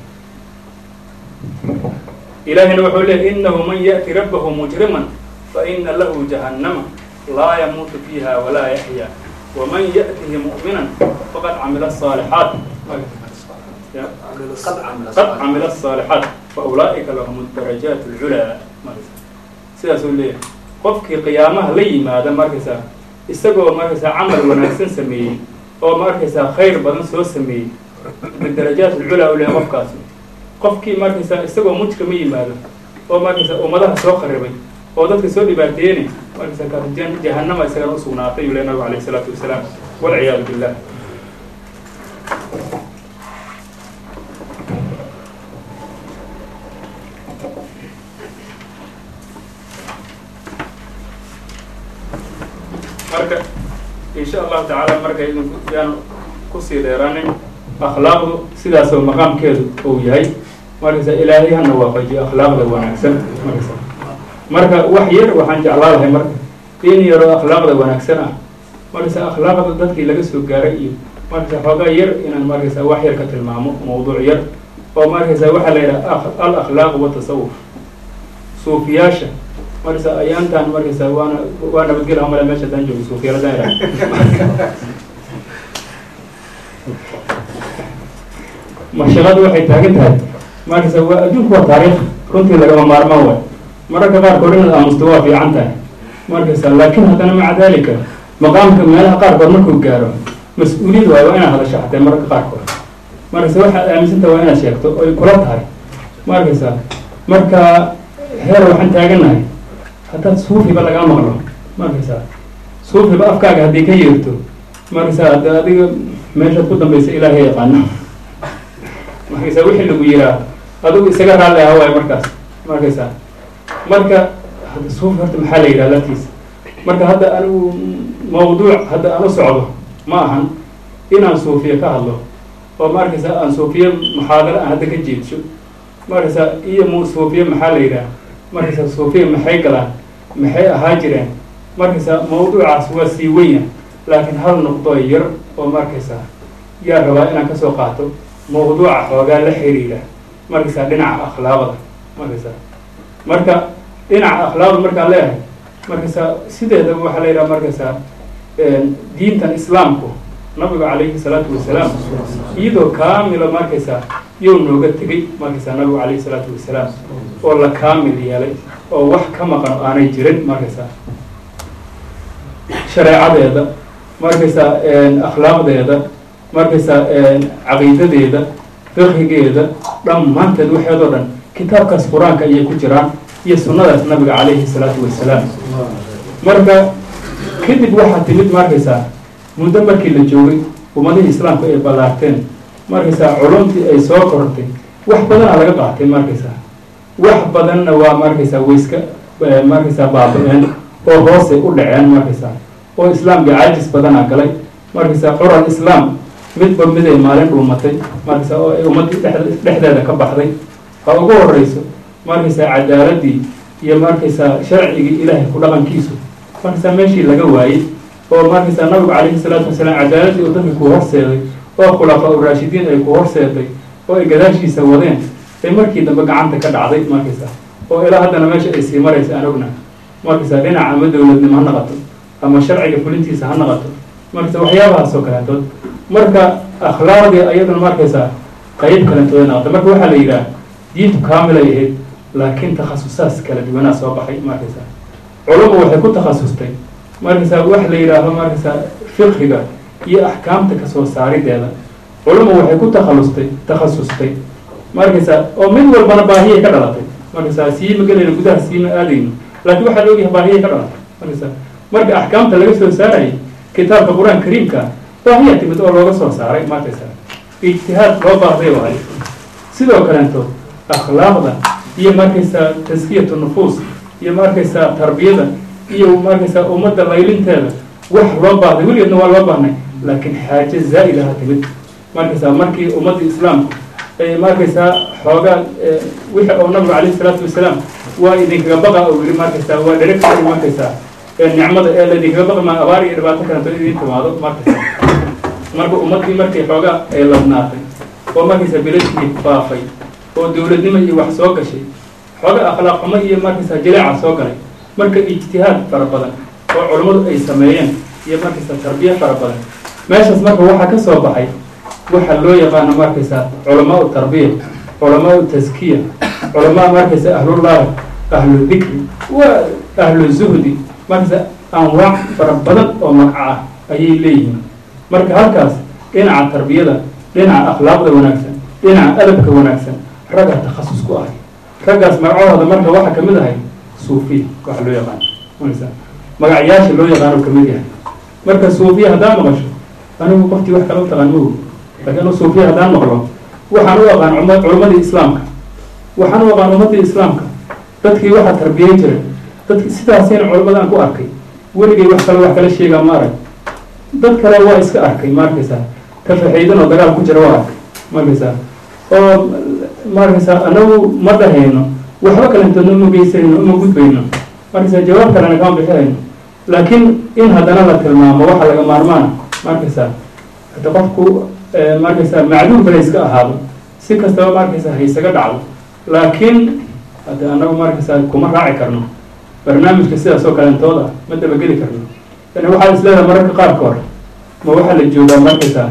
ilaahina wuxuu leeyahy inahu man ya'ti rabbahu mujriman fa ina lahu jahannama laa yamuutu fiiha walaa yaxya waman ya'tihi mu'minan faqad camila asaalixaat qad camila asaalixaat fa ulaa'ika lahum darajaat alculaa markaysaa sidaasuu leeyahay qofkii qiyaamaha la yimaada markaysaa isagoo markaysaa camal wanaagsan sameeyey oo markaysaa khayr badan soo sameeyey bidarajaat alculaa u leeyahay qofkaasi qofkii markaysaa isagoo mujrima yimaado oo markaysaa ummadaha soo qaribay oo dadka soo dhibaateeyeni markaysaa kaas jahannama isagana usugnaatay uu leeyahy nabigu calayhi isalaatu wasalaam walciyaadu billah marka insha allahu tacaala marka idinku yaan kusii dheeraanin akhlaaqdu sidaasoo maqaamkeedu uu yahay markaysaa ilaahay hana waafajiyo akhlaaqda wanaagsan markaysaa marka wax yar waxaan jeclaa lahay marka in yaroo akhlaaqda wanaagsan ah markaysaa akhlaaqda dadkii laga soo gaaray iyo markaysaa xoogaa yar inaan markaysaa wax yar ka tilmaamo mawduuc yar oo markaysaa waxaa la yidhaha al akhlaaq watasawuf suufiyaasha markaysaa ayaantaan markaysaa waana waa nabadgela male meesha hadaan joogo suufiyaladan idhaha mashaqadu waxay taagan tahay markaysaa waa adduunku waa taariikh runtii lagama maarmaan waay mararka qaarkood inaad aamusto waa fiican tahay markaysaa laakiin haddana maca daalika maqaamka meelaha qaarkood markuu gaaro mas-uuliyad waay waa inaad hadasho xataa mararka qaarkood markaysaa waxaad aaminsantaha waa inaad sheegto oy kula tahay markaysaa marka heer waxaan taagannahay haddaad suufiba lagaa maqlo markaysaa suufiba afkaaga haddii ka yeerto markaysaa hadda adiga meeshaad ku dambaysa ilaahay yaqaano markaysaa wixii lagu yiraa adigu isaga raalli aha waayo markaas markaysaa marka hadda suufi horta maxaa la yidhaha laftiisa marka hadda anigu mawduuc hadda aan u socdo ma ahan inaan suufiya ka hadlo oo markaysaa aan suufiye muxaadaro aan hadda ka jeedsho markaysaa iyo mu suufiye maxaa la yidhaha markaysaa suufiya maxay galaan maxay ahaa jireen markaysaa mawduucaas waa sii wenya laakiin hal noqdoo yar oo markaysaa yaa rabaa inaan kasoo qaato mawduuca xoogaa la xiriira markaysaa dhinaca akhlaaqda markaysaa marka dhinaca akhlaaqda markaan leeyahay markaysaa sideedaba waxaa la yidhaha markaysaa diintan islaamku nabiga calayhi salaatu wasalaam iyadoo kaamila markaysaa yow nooga tegey markaysaa nabigu calayhi salaatu wasalaam oo la kaamil yeelay oo wax ka maqan aanay jirin markaysaa shareecadeeda markaysaa akhlaaqdeeda markaysaa caqiidadeeda fiqhigeeda dhammaanteed waxeedoo dhan kitaabkaas qur-aanka ayay ku jiraan iyo sunnadaas nabiga calayhi salaatu wasalaam marka kadib waxaa timid markaysaa muddo markii la joogay ummadihii islaamku ay ballaarteen markaysaa culumtii ay soo kortay wax badanaa laga qaatay markaysaa wax badanna waa markaysaa wayska markaysaa baaba-een oo hoosay u dhaceen markaysaa oo islaamka caajis badanaa galay markaysaa curan islaam midba miday maalin dhuumatay markaysaa oo ay ummaddii dhexdeeda ka baxday ha ugu horeyso markaysaa cadaaladii iyo markaysaa sharcigii ilaahay ku dhaqankiisu markaysaa meeshii laga waayey oo markaysaa nabigu calayhi salaatu wasalaam cadaaladii uu dadka ku horseeday oo khulafaa u raashidiin ay ku horseeday oo ay gadaashiisa wadeen ay markii dambe gacanta ka dhacday markaysaa oo ilaa haddana meesha ay sii maraysa aan ogna markaysaa dhinaca ama dowladnimo ha naqato ama sharciga fulintiisa ha naqato markaysaa waxyaabahaas oo kaleetood marka akhlaaqdii ayaduna markaysaa qayb kaleetooda naqata marka waxaa la yidhaha diintu kaamilay ahayd laakiin takhasusaas kala duwanaa soo baxay markaysaa culumma waxay ku takhasustay markaysaa wax la yidhaaho markaysaa fiqhiga iyo axkaamta kasoo saarideeda culumma waxay ku takhalustay takhasustay markaysaa oo mid walbana baahiyay ka dhalatay markaysaa siima gelayno gudaha siima aadayno laakiin waxaa la ogyahay baahiyay ka dhalatay markaysaa marka axkaamta laga soo saarayay kitaabka qur-aan kariimka baahiya timid oo looga soo saaray markaysaa ijtihaad loo baahday waay sidoo kaleeto akhlaaqda iyo markaysaa taskiyatu nufuus iyo markaysaa tarbiyada iyo markaysaa ummadda laylinteeda wax loo baahday weligeedna waa loo baahnay laakiin xaaje zaa'ida ha timid markaysaa markii ummadda islaamku ay markaysaa xoogaa wixii oo nabigu calayhi salaatu wasalaam waa idinkaga baqa oo yiri markaysaa waa dhereg markaysaa nicmada ee laydinkaga baqi maa abaar iyo dhibaato kaleeto idin timaado markaysaa marka ummaddii markay xoogaa ay ladnaatay oo markaysaa biladkii faafay oo dowladnimo iyo wax soo gashay xooga akhlaaq xumo iyo markaysaa jileeca soo galay marka ijtihaad fara badan oo culummadu ay sameeyeen iyo markaysaa tarbiya fara badan meeshaas marka waxaa ka soo baxay waxa loo yaqaano markaysaa culamaa u tarbiya culamaa u taskiya culamaa markaysaa ahlullahi ahlu dikri waa ahlu zuhdi markaysaa anwaac fara badan oo magaca ah ayay leeyihiin marka halkaas dhinaca tarbiyada dhinaca akhlaaqda wanaagsan dhinaca adabka wanaagsan ragga takhasus ku ahay raggaas magacahooda marka waxaa kamid ahay suufiya waxa loo yaqaano markaysaa magacyaasha loo yaqaano kamid yahay marka suufiya haddaan maqasho anigu qoftii wax kala u taqaan maogi laakiin anu suufiya haddaan maqlo waxaan u aqaan culimmadii islaamka waxaan u aqaan ummadii islaamka dadkii waxaa tarbiyey jiray dadki sidaasayna culimadaan ku arkay weligay wax kale wax kala sheegaa ma arag dad kale waa iska arkay markaysaa tafaxiidan oo dagaal ku jira waa arkay markaysaa oo markaysaa anagu ma dhahayno waxba kalentoodna uma geysayno uma gudbayno markaysaa jawaab kalena kama bixihayno laakiin in haddana la tilmaamo waxa laga maarmaana markaysaa hada qofku markaysaa macduum kale iska ahaado si kastaba markaysaa haysaga dhacdo laakiin hadda anagu markaysaa kuma raaci karno barnaamijka sidaas oo kalentooda ma dabageli karno yani waxaa is leedahay mararka qaarkood ma waxaa la joogaa markaysaa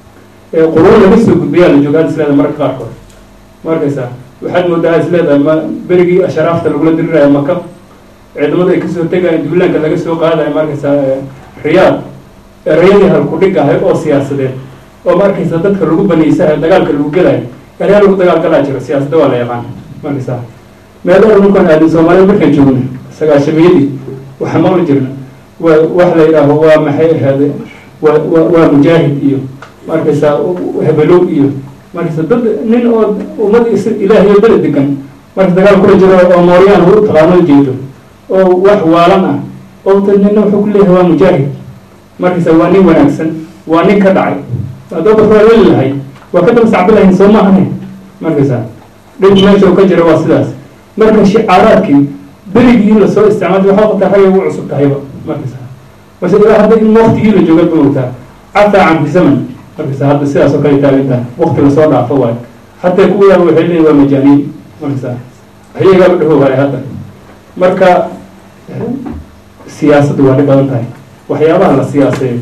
quruun laga soo gudbayaa la joogaa is leedahay mararka qaarkood markaysaa waxaad moodaa is leedahay ma berigii asharaafta lagula diriraya maka ciidamada ay kasoo tegaya duulaanka laga soo qaadaya markaysaa riyaad erayadii halkudhig ahay oo siyaasadeed oo markaysaa dadka lagu banaysahay dagaalka lagu gelayo eryaa lagu dagaal galaa jiro siyaasadda waa la yaqaan markaysaa meelo runkan aadin soomaaliyad markaan joogna sagaashamiyadii waxaa maqli jirna wa wax la yidhaaho waa maxay ahaade wa wa waa mujaahid iyo markaysaa hebelow iyo markaysa dad nin oo ummad ilaahiyo bele degan marka dagaal kula jiro oo mooryaan u taqaano jeedo oo wax waalan ah oo nina wuxuu ku leeyahay waa mujaahid markaysa waa nin wanaagsan waa nin ka dhacay haddaba waa weli lahay waa ka daba sacbi lahayn soo maahane markaysaa dhib meesha ka jira waa sidaas marka shicaaraadkii berigii lasoo isticmaalay waxaa qabtaa ragay ugu cusub tahayba markaysaa marse ilaa hadda in waqtigii la jooga bamogtaa cafaa can fi zaman markaysaa hadda sidaas oo kale taagantaha waqti lasoo dhaafo waayo hataa kuwayaaba waxay leeyihin waa majaaniin markaysaa waxyagaaba dhaho waayo hadda marka siyaasaddu waa dhib badan tahay waxyaabaha la siyaaseeyo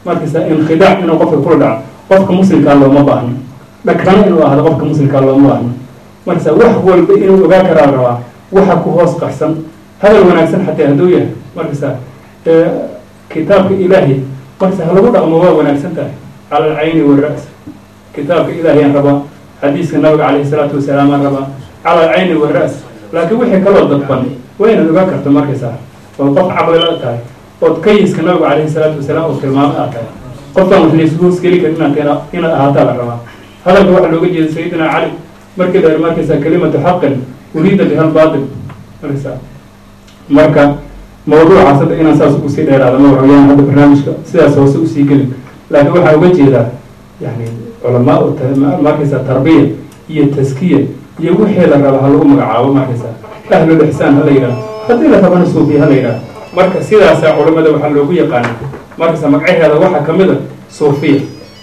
markaysaa inkhidaac inuu qofka kula dhaco qofka muslimkaa looma baahno dhagrano inuu ahdo qofka muslimkaa looma baahno markaysaa wax walba inuu ogaa karaa rabaa waxa ku hoos qarsan hadal wanaagsan xataa hadduu yahay markaysaa kitaabka ilaahay markaysaa ha lagu dhaqmo waa wanaagsan tahay cala alcayni walra's kitaabka ilaahayaan rabaa xadiiska nabiga calayhi salaatu wasalaam aan rabaa cala alcayni walra's laakiin wixii kaloo dadban waa inaad ogaan karto markaysaa oo qof caqlila tahay ood kayiska nabiga calayhi salaatu wasalaam oo tilmaamo aad tahay qofkaan wax layshoos geli karin inaad inaad ahaataa la rabaa hadalka waxaa looga jeeda sayidina cali markii la markaysaa kelimatu xaqin uriida biha albaatil markaysaa marka mawduucaas hadda inaan saas ugu sii dheeraada ma waxaweyaan hadda barnaamijka sidaas hoose usii gelin laakiin waxaa uga jeedaa yani culamaa u markaysaa tarbiya iyo taskiya iyo wixii la raba ha lagu magacaabo markaysaa ahlul ixsaan ha la yidhaha haddii la rabana suufiya ha la yidhaha marka sidaasaa culamada waxaa loogu yaqaana markaysaa magcaheeda waxaa kamid a suufiya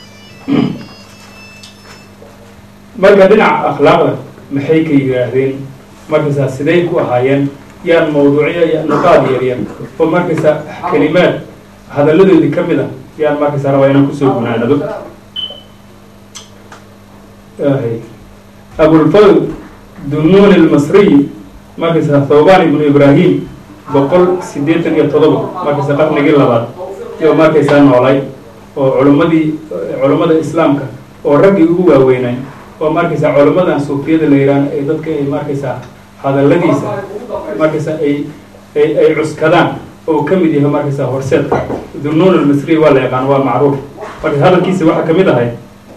marka dhinaca akhlaaqda maxay ka yidhaahdeen markaysaa siday ku ahaayeen yaan mawduuciya iyo nuqaad yaryar oo markaysaa kelimaad hadalladoodii ka mid a yaan markaysaa rabaa inaan kusoo gunaanado abulfadl dunuun almasriy markaysaa thawban ibnu ibrahim boqol siddeetan iyo todoba markaysaa qarnigii labaad iyo markaysaa noolay oo culimmadii culimmada islaamka oo raggii ugu waaweynay oo markaysaa culimmadan suufiyada la yidhaahno ay dadka ay markaysaa hadalladiisa markaysaa ay ay ay cuskadaan oo ka mid yahay markaysaa horseedka dunuun almasriy waa la yaqaan waa macruuf marka hadalkiisa waxaa kamid ahay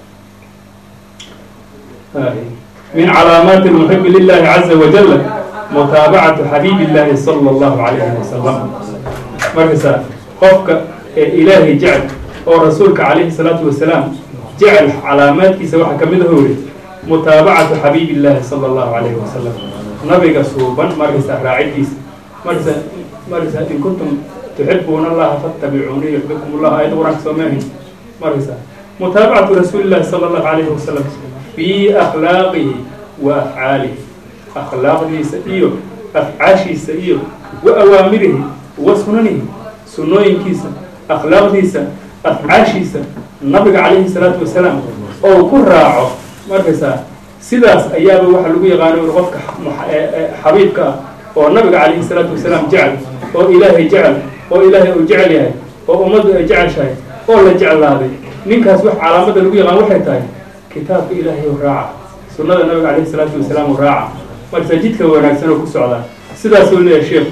min calaamaati almuxibi lilahi caza wajalla mutaabacatu xabiibi illahi sala allahu calayhi wasalam markaysaa qofka ee ilaahay jecel oo rasuulka calayhi salaatu wasalaam jecel calaamaadkiisa waxaa kamid ah uri mutaabacatu xabiibi illahi sala allahu calayhi wasalam nabiga suuban markaysaa raacidiisa markaysaa markaysaa in kuntum tuxibuuna allaha fattabicuuni yuxbibkum allah ayad qur-aanka soo maahin markaysaa mutaabacatu rasuuli illahi sala allahu calayhi wasalam fi akhlaaqihi wa afcaalihi akhlaaqdiisa iyo afcaashiisa iyo wa awaamirihi wa sunanihi sunooyinkiisa akhlaaqdiisa afcaashiisa nabiga calayhi salaatu wasalaam oo ku raaco markaysaa sidaas ayaaba waxaa lagu yaqaano qofka xabiibka ah oo nabiga calayhi salaatu wasalaam jecel oo ilaahay jecel oo ilaahay uu jecel yahay oo ummaddu ay jeceshahay oo la jeclaaday ninkaas wax calaamada lagu yaqaan waxay tahay kitaabka ilaahay oo raaca sunnada nabiga calayhi salaatu wasalaam oo raaca markaysaa jidka wanaagsan oo ku socdaa sidaasuu leeyahay sheekh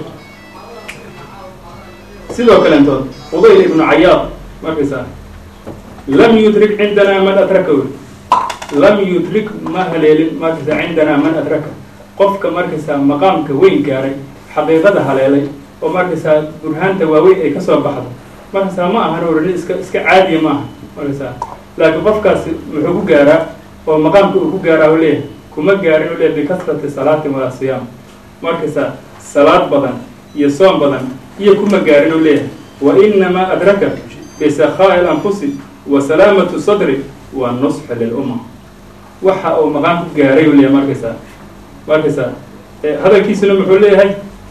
sidoo kalentood fudayl ibnu cayaad markaysaa lam yudrik cindanaa man adraka wy lam yudrik ma haleelin markaysaa cindanaa man adraka qofka markaysaa maqaamka weyn gaaray xaqiiqada haleelay oo markaysaa burhaanta waaweyn ay kasoo baxdo markaysaa ma ahan orani iska iska caadiya ma aha markaysaa laakiin qofkaasi muxuu ku gaaraa oo maqaamka uu ku gaaraa u leeyahay kuma gaarin u leeyahay bikasrati salaatin walaa siyaam markaysaa salaad badan iyo soom badan iyo kuma gaarin u leeyahay wa inamaa adraka bisakhaai alanfusi wa salaamatu sadri wa nusxi lilumma waxa uu maqaam ku gaaray u leeyahay markaysaa markaysaa hadalkiisuna muxuu leeyahay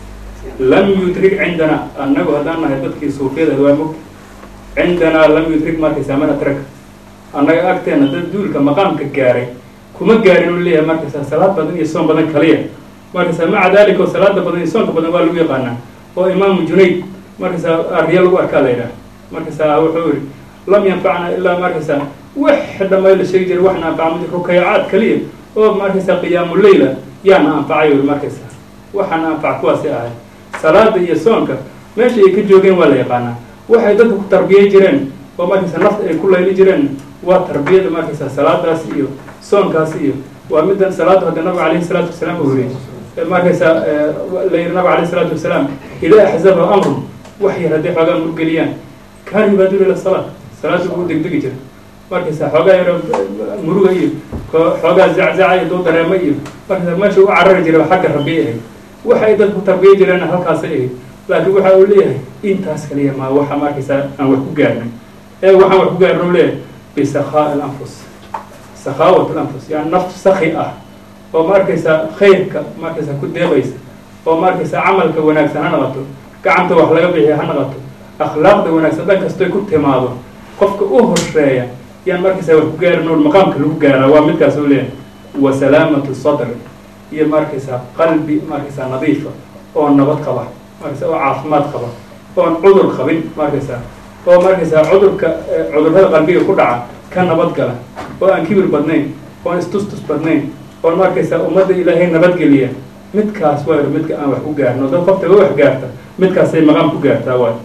lam yudrik cindana annagu haddaan nahay dadkii suufiyada waa mog cindanaa lam yudrik markaysaa man adraka annaga agteena dad duulka maqaamka gaaray kuma gaarin u leeyahay markaysaa salaad badan iyo soon badan kaliya markaysaa maca dalika oo salaada badan iyo soonka badan waa lagu yaqaanaa oo imaamu junayd markaysaa ariya lagu arkaa la yidhaha markaysaa wuxuu yihi lam yanfacna ilaa markaysaa wax dhamay la sheegi jiray waxna anfaca rukayacaad kaliya oo markaysaa qiyaamu leyla yaana anfacay uri markaysaa waxaana anfac kuwaasi ahay salaada iyo soonka meesha ay ka joogeen waa la yaqaanaa waxay dadka ku tarbiyay jireen oo markaysaa nafta ay ku layli jireen waa tarbiyada markaysaa salaadaas iyo soonkaas iyo waa middan salaadu hadda nabiga calayhi salaatu wasalaam uu yiri markaysaa la yiri nabiga calayhi salaatu wasalaam idaa axzaba amrun wax yar hadday xoogaa murgeliyaan kaana yubaadiru ila salaa salaada ugu degdegi jira markaysaa xoogaa yaro muruga iyo xoogaa zaczaca iyo duu dareemo iyo markaysaa meesha u carari jira xagga rabbi ahayd waxay dadku tarbiyay jireen halkaasay ahayd laakiin waxa uu leeyahay intaas kaliya maa waxa markaysaa aan wax ku gaarnay ee waxaan wax ku gaarno leeyahay bisakhaa alanfus sakhaawat alanfus yani naftu sakhi ah oo markaysaa khayrka markaysaa ku deeqaysa oo markaysaa camalka wanaagsan ha noqoto gacanta wax laga bixiya ha noqoto akhlaaqda wanaagsan dhan kastoy ku timaado qofka u horeeya yaan markaysaa wax ku gaarin oo maqaamka lagu gaaraa waa midkaas oo leeyahay wa salaamatu sadr iyo markaysaa qalbi markaysaa nadiifa oo nabad qaba markaysaa oo caafimaad qaba oon cudur qabin markaysaa oo markaysaa cudurka cudurrada qalbiga ku dhaca ka nabad gala oo aan kibir badnayn oon istustus badnayn oon markaysaa ummadda ilaahay nabadgeliya midkaas waa midka aan wax ku gaarno dad qoftaga wax gaarta midkaasay maqaam ku gaartaa waay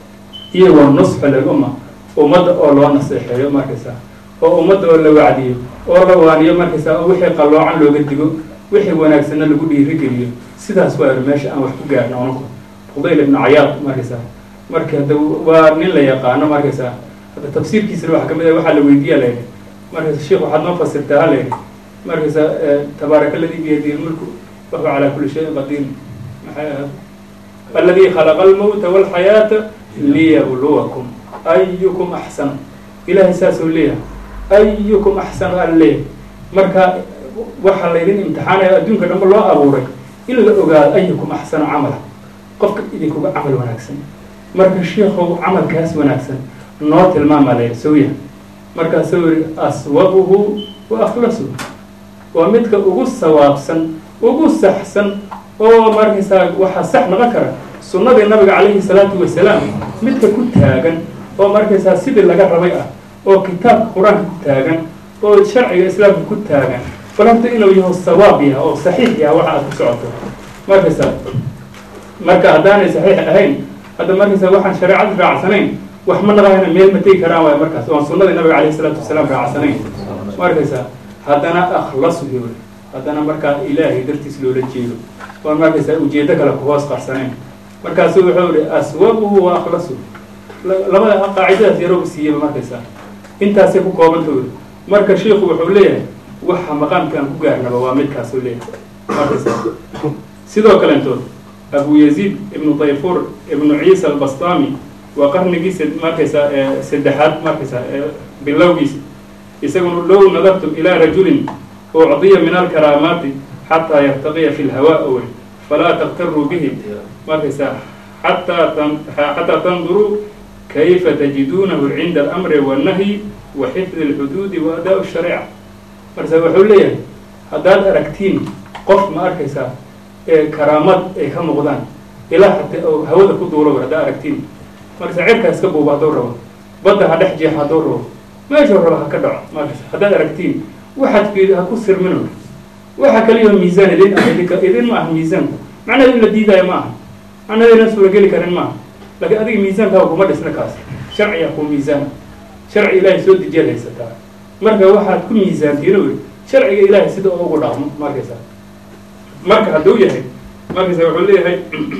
iyo waa nusxu lilumma ummadda oo loo naseexeeyo markaysaa oo ummadda oo la wacdiyo oo la waaniyo markaysaa oo wixii qalloocan looga digo wixii wanaagsanna lagu dhiirigeliyo sidaas waa meesha aan wax ku gaarno onanku fudayl ibnu cayaad markaysaa marka hadda waa nin la yaqaano markaysaa hadda tafsiirkiisana waxa kamid ah waxaa la weydiiya layidhi markaysa sheekh waxaad noo fasirtaa halayidhi markaysaa tabaaraka alladii biyadihi lmulku wahuwa calaa kulli shayin qadiir maxay ahayd alladii khalaqa almawta walxayaata liyabluwakum ayukum axsan ilaahay saasuu leeyahay ayukum axsan aan leeyahay marka waxaa laydin imtixaanaya adduunka dhanba loo abuuray in la ogaado ayukum axsanu camala qofka idinkuga camal wanaagsan marka sheekhow camalkaas wanaagsan noo tilmaamaa layidhi sawya markaasuu yihi aswabuhu wa akhlasuhu waa midka ugu sawaabsan ugu saxsan oo markaysaa waxaa sax noqon kara sunnadii nabiga calayhi salaatu wasalaam midka ku taagan oo markaysaa sidii laga rabay ah oo kitaabka qur-aanka ku taagan oo sharciga islaamka ku taagan bal horta inuu yaho sawaab yaha oo saxiix yaha waxa aad ku socoto markaysaa marka haddaanay saxiix ahayn hadda markaysaa waxaan shareecada raacsanayn wax ma naqahayna meel ma tegi karaan waay markaas oan sunnadii nabiga calayhi salaatu wasalaam raacsanayn markaysaa haddana akhlasu yori haddana markaa ilaahay dartiis loola jeedo oon markaysaa ujeeddo kale ku hoos qarsanayn markaasuu wuxuu ihi aswabuhu wa akhlasuhu labada qaacidadaas yaroo siiyaba markaysaa intaasay ku koobanta uri marka sheikhu wuxuu leeyahay waxa maqaamkaan ku gaarnaba waa midkaasuu leeyahay markaysaa sidoo kaleentood abu yaziid ibnu dayfur ibnu ciisa albastami waa qarnigiisa markaysaa saddexaad markaysaa bilowgiisa isaguna low nadartum ilaa rajulin ucdiya min alkaraamaati xataa yartaqiya fi lhawaa awey falaa taktaruu bihi markaysaa xataa xataa tanduruu kayfa tajiduunahu cinda alamri wannahyi wa xifdi alxuduudi wa adaa shariica markaysaa wuxuu leeyahay haddaad aragtiin qof ma arkaysaa ee karaamad ay ka muuqdaan ilaa hataa oo hawada ku duulo haddaa aragtiin markaysaa cirkaa iska buuba hadduu rabo badda ha dhex jeexa hadduu rabo meeshuu rabo ha ka dhaco markaysa haddaad aragtiin waxaad fiid ha ku sirmino waxa kaliyo miisaan idin ah idinka idin ma aha miisaanku macnaheedu in la diidaayo ma aha macnaheedu inaan suurageli karin ma aha laakiin adiga miisaankaa kuma dhisna kaas sharciga ku miisaan sharci ilaahay soo dejiyaad haysataa marka waxaad ku miisaantiino uri sharciga ilaahay sida ugu dhaqmo markaysa marka hadduu yahay markaysa wuxuu leeyahay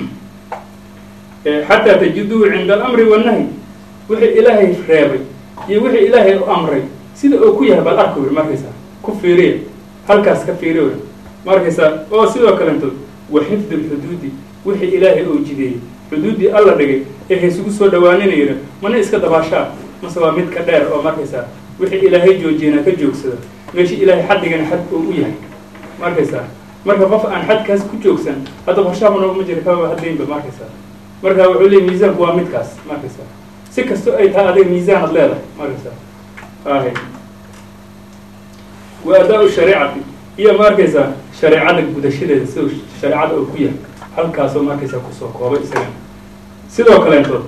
xataa tajiduu cinda alamri wannahyi wixii ilaahay reebay iyo wixii ilaahay u amray sida uu ku yahay baad arka uri markaysaa ku fiiriya halkaas ka fiiriya uri markaysaa oo sidoo kalentood wa xifdi lxuduudi wixii ilaahay uu jideeyey xuduuddii alla dhigay ee haysugu soo dhawaaninayna mana iska dabaashaa mase waa mid ka dheer oo markaysaa wixii ilaahay joojiyana ka joogsada meeshii ilaahay xaddigana xad uu u yahay markaysaa marka qof aan xadkaas ku joogsan hadda qorshaaba noogama jira kaba haddaynba markaysaa marka wuxuu leeyay miisaanku waa midkaas markaysaa si kastoo ay tahay adiga miisaanad leedahay markaysaa ahay wa adaa-u shariicati iyo markaysaa shareecada gudashadeeda siduu shareecada uu ku yahay halkaasoo markaysaa kusoo koobay isagan sidoo kaleentood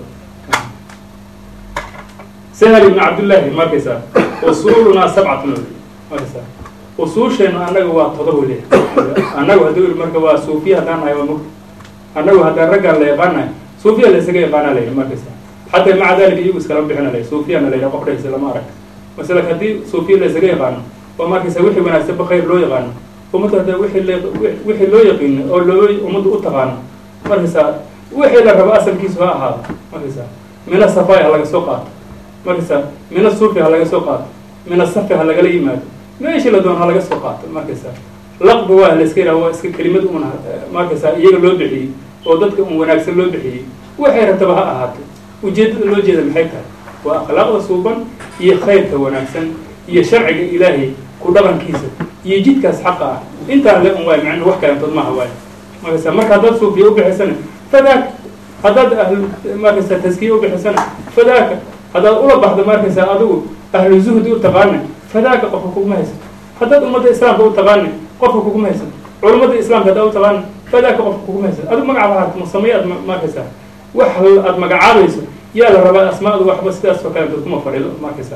sahal ibnu cabdullaahi markaysaa usuulunaa sabcatun markaysaa usuusheenna annaga waa todoba leh annagu hadduu yiri marka waa suufiya haddaan nahay waa mugdi annagu haddaan raggaan la yaqaanahay suufiya la isaga yaqaanaa layidhi markaysaa xataa maca dalika iyagu iskala bixina lay suufiyana la yidhaha qof dhaysa lama arag masalan haddii suufiya la isaga yaqaano oo markaysaa wixii wanaagsanba khayr loo yaqaano ummadda hadda wixii l wixii loo yaqiino oo loo ummadda u taqaano markaysaa wixii la rabo asalkiisu ha ahaado markaysaa mina safaya ha laga soo qaato markaysaa mina suufi ha laga soo qaato mina safi ha lagala yimaado meeshii la doono ha laga soo qaato markaysaa laqba waa la iska yidhaha waa iska kelimad una markaysaa iyaga loo bixiyey oo dadka un wanaagsan loo bixiyey waxay rabtaba ha ahaato ujeeddada loo jeeda maxay tahay waa akhlaaqda suuban iyo khayrka wanaagsan iyo sharciga ilaahay ku dhaqankiisa iyo jidkaas xaqa ah intaan le un waay macnuu wax kalantood maaha waay markaysaa marka haddaad suufiya u bixisana fadaaka haddaad ahlu markaysaa taskiya u bixisana fadaaka haddaad ula baxdo markaysaa adigu ahlu zuhdi u taqaana fadaaka qofka kuguma haysan haddaad ummadda islaamka u taqaana qofka kuguma haysan culummada islaamka haddaad u taqaana fadaaka qofka kuguma haysan adigu magaca waxaad musamaya aad markaysaa wax aad magacaabayso yaa la rabaa asmaadu waxba sidaas oo kale dad kuma fadhido markaysaa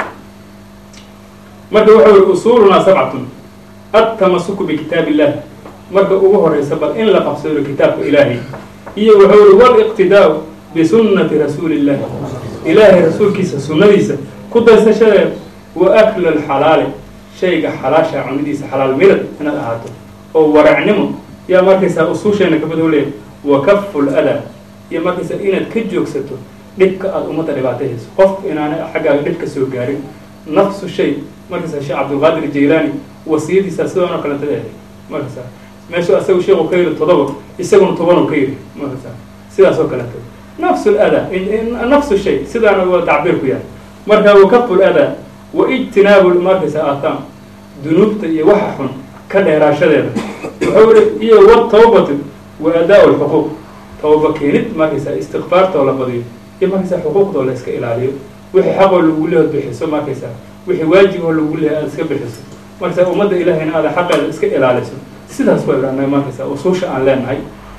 marka waxa weye usuulunaa sabcatun التمسك بكتاب الله مركا ugu horeysa bal in la qabsado kitaabka ilaahay iyo waxa uu wal iqtidaa bi sunnati rasuulillah ilaahay rasuulkiisa sunnadiisa ku daysashada wa akl al halal shayga xalaasha cunidiisa xalaal mid inaad ahaato oo waracnimo ya markaysa usuusheena ka badawlee wa kaful ada iyo markaysa inaad ka joogsato dhibka aad umada dhibaatayso qof inaana xagga dhibka soo gaarin nafsu shay markaysa Sheekh Abdul Qadir Jilani وسيدي ساسونا كلا تلاقي ما كسا ماشي أسوي شيء وكيل التضبط يسوون طبعا وكيل ما كسا سيدا سو كلا نفس الأذى نفس الشيء سيدا أنا تعبير فيها مركا وكف الأذى واجتناب المركز آثام ذنوب يوححون كذا راشدة وحول إيه والتوبة وأداء الحقوق توبة كينت مركز استغفار ولا بديل إيه مركز حقوق ولا إسك إلى عليه وحي حقه اللي يقول له بحسه مركز وحي واجبه اللي يقول له إسك بحسه marka umada ilaahay aad xaqeeda iska ilaaliso sidaas way raanay markaysa oo soo shaan leenahay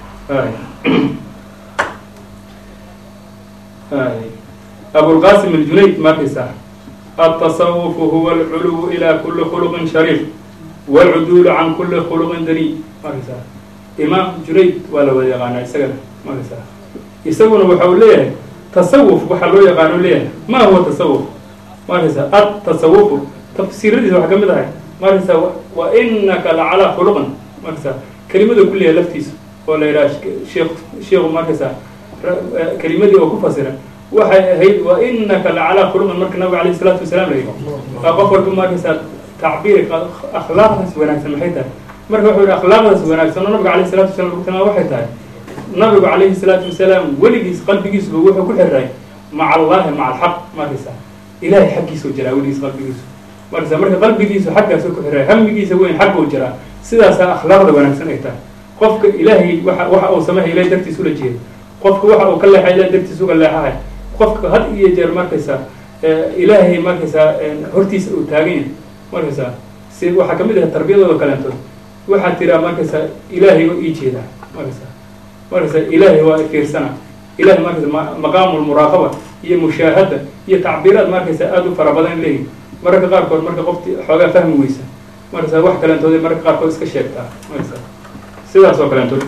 ay Abu al-Qasim al-Junayd markaysa التصوف هو العلو إلى كل خلق شريف والعدول عن كل خلق دني markaysa إمام جنيد ولا ولا يقانا يسجل markaysa يسوون وحوليه تصوف وحلو يقانوا ليه ما هو تصوف markaysa التصوف تفسير دي waxa kamid ah markaysa wa innaka la ala khuluqan markaysa kelimada kulliya laftiisa oo la yiraahdo sheekh sheekh markaysa kelimadii oo ku fasira waxay ahayd wa innaka la ala khuluqan marka nabi kaleey salaatu wasalaam leeyahay qof walba markaysa تعبير akhlaaqdas wanaagsan maxay tahay marka wuxuu akhlaaqdas wanaagsan nabi kaleey salaatu wasalaam ku tamaa waxay tahay nabi kaleey salaatu wasalaam waligiis qalbigiisa wuxuu ku xiray ma'a allah ma'a al-haq markaysa ilaahay xaqiisa jira waligiis qalbigiisa marka marka qalbigiisa xaqaas ku xiray hamigiisa weyn xaq uu jira sidaas akhlaaqda wanaagsan ay tahay qofka ilaahay waxa waxa uu sameeyay ilaahay dartiisa ula jeedo qofka waxa uu ka leexay ilaahay dartiisa uga leexay qofka had iyo jeer markaysa ilaahay markaysa hortiisa uu taagan yahay markaysa si waxa kamid ah tarbiyadooda kaleeto waxa tira markaysa ilaahay oo ii jeeda markaysa markaysa ilaahay waa fiirsana ilaahay markaysa maqaamul muraqaba iyo mushaahada iyo tacbiiraad markaysa aad u farabadan leeyahay marka qaar kood marka qofti xoogaa fahmi weysa marka wax kale intooda marka qaar kood iska sheegtaa marka sidaas oo kale intooda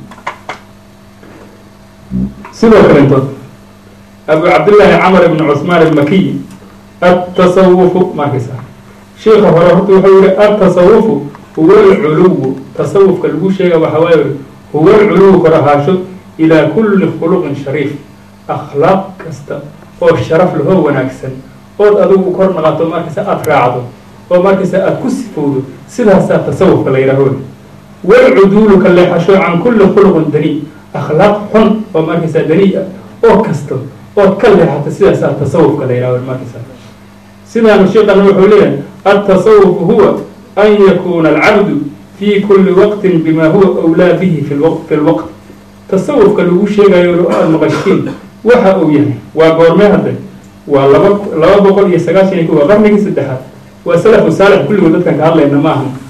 sidoo kale intooda Abu Abdullah Amr ibn Uthman al-Makki at-tasawwuf markaysa sheekh hore wuxuu yiri at-tasawwuf huwa al-ulu tasawwufka lagu sheega waxa waaye huwa al-ulu karahaasho ila kulli khuluqin sharif akhlaaq kasta oo sharaf leh wanaagsan oo adigu kor naqato markaysa aad raacdo oo markaysa aad ku sifowdo sidaas tasawuf la yiraahdo wal udul ka leexasho aan kulli khuluq dani akhlaaq xun oo markaysa dani oo kasto oo ka leexato sidaas tasawuf la yiraahdo markaysa sidaan sheekhan wuxuu leeyahay at-tasawuf huwa an yakuna al-'abd fi kulli waqtin bima huwa awla bihi fi al-waqt fi al-waqt tasawuf ka lagu sheegayo oo maqashiin waxa uu yahay waa goorma hadda ولما لما بقول يستقاش يعني هو قرن يجي سدحات وسلف وسالف كل ولد كان قال لنا ما هم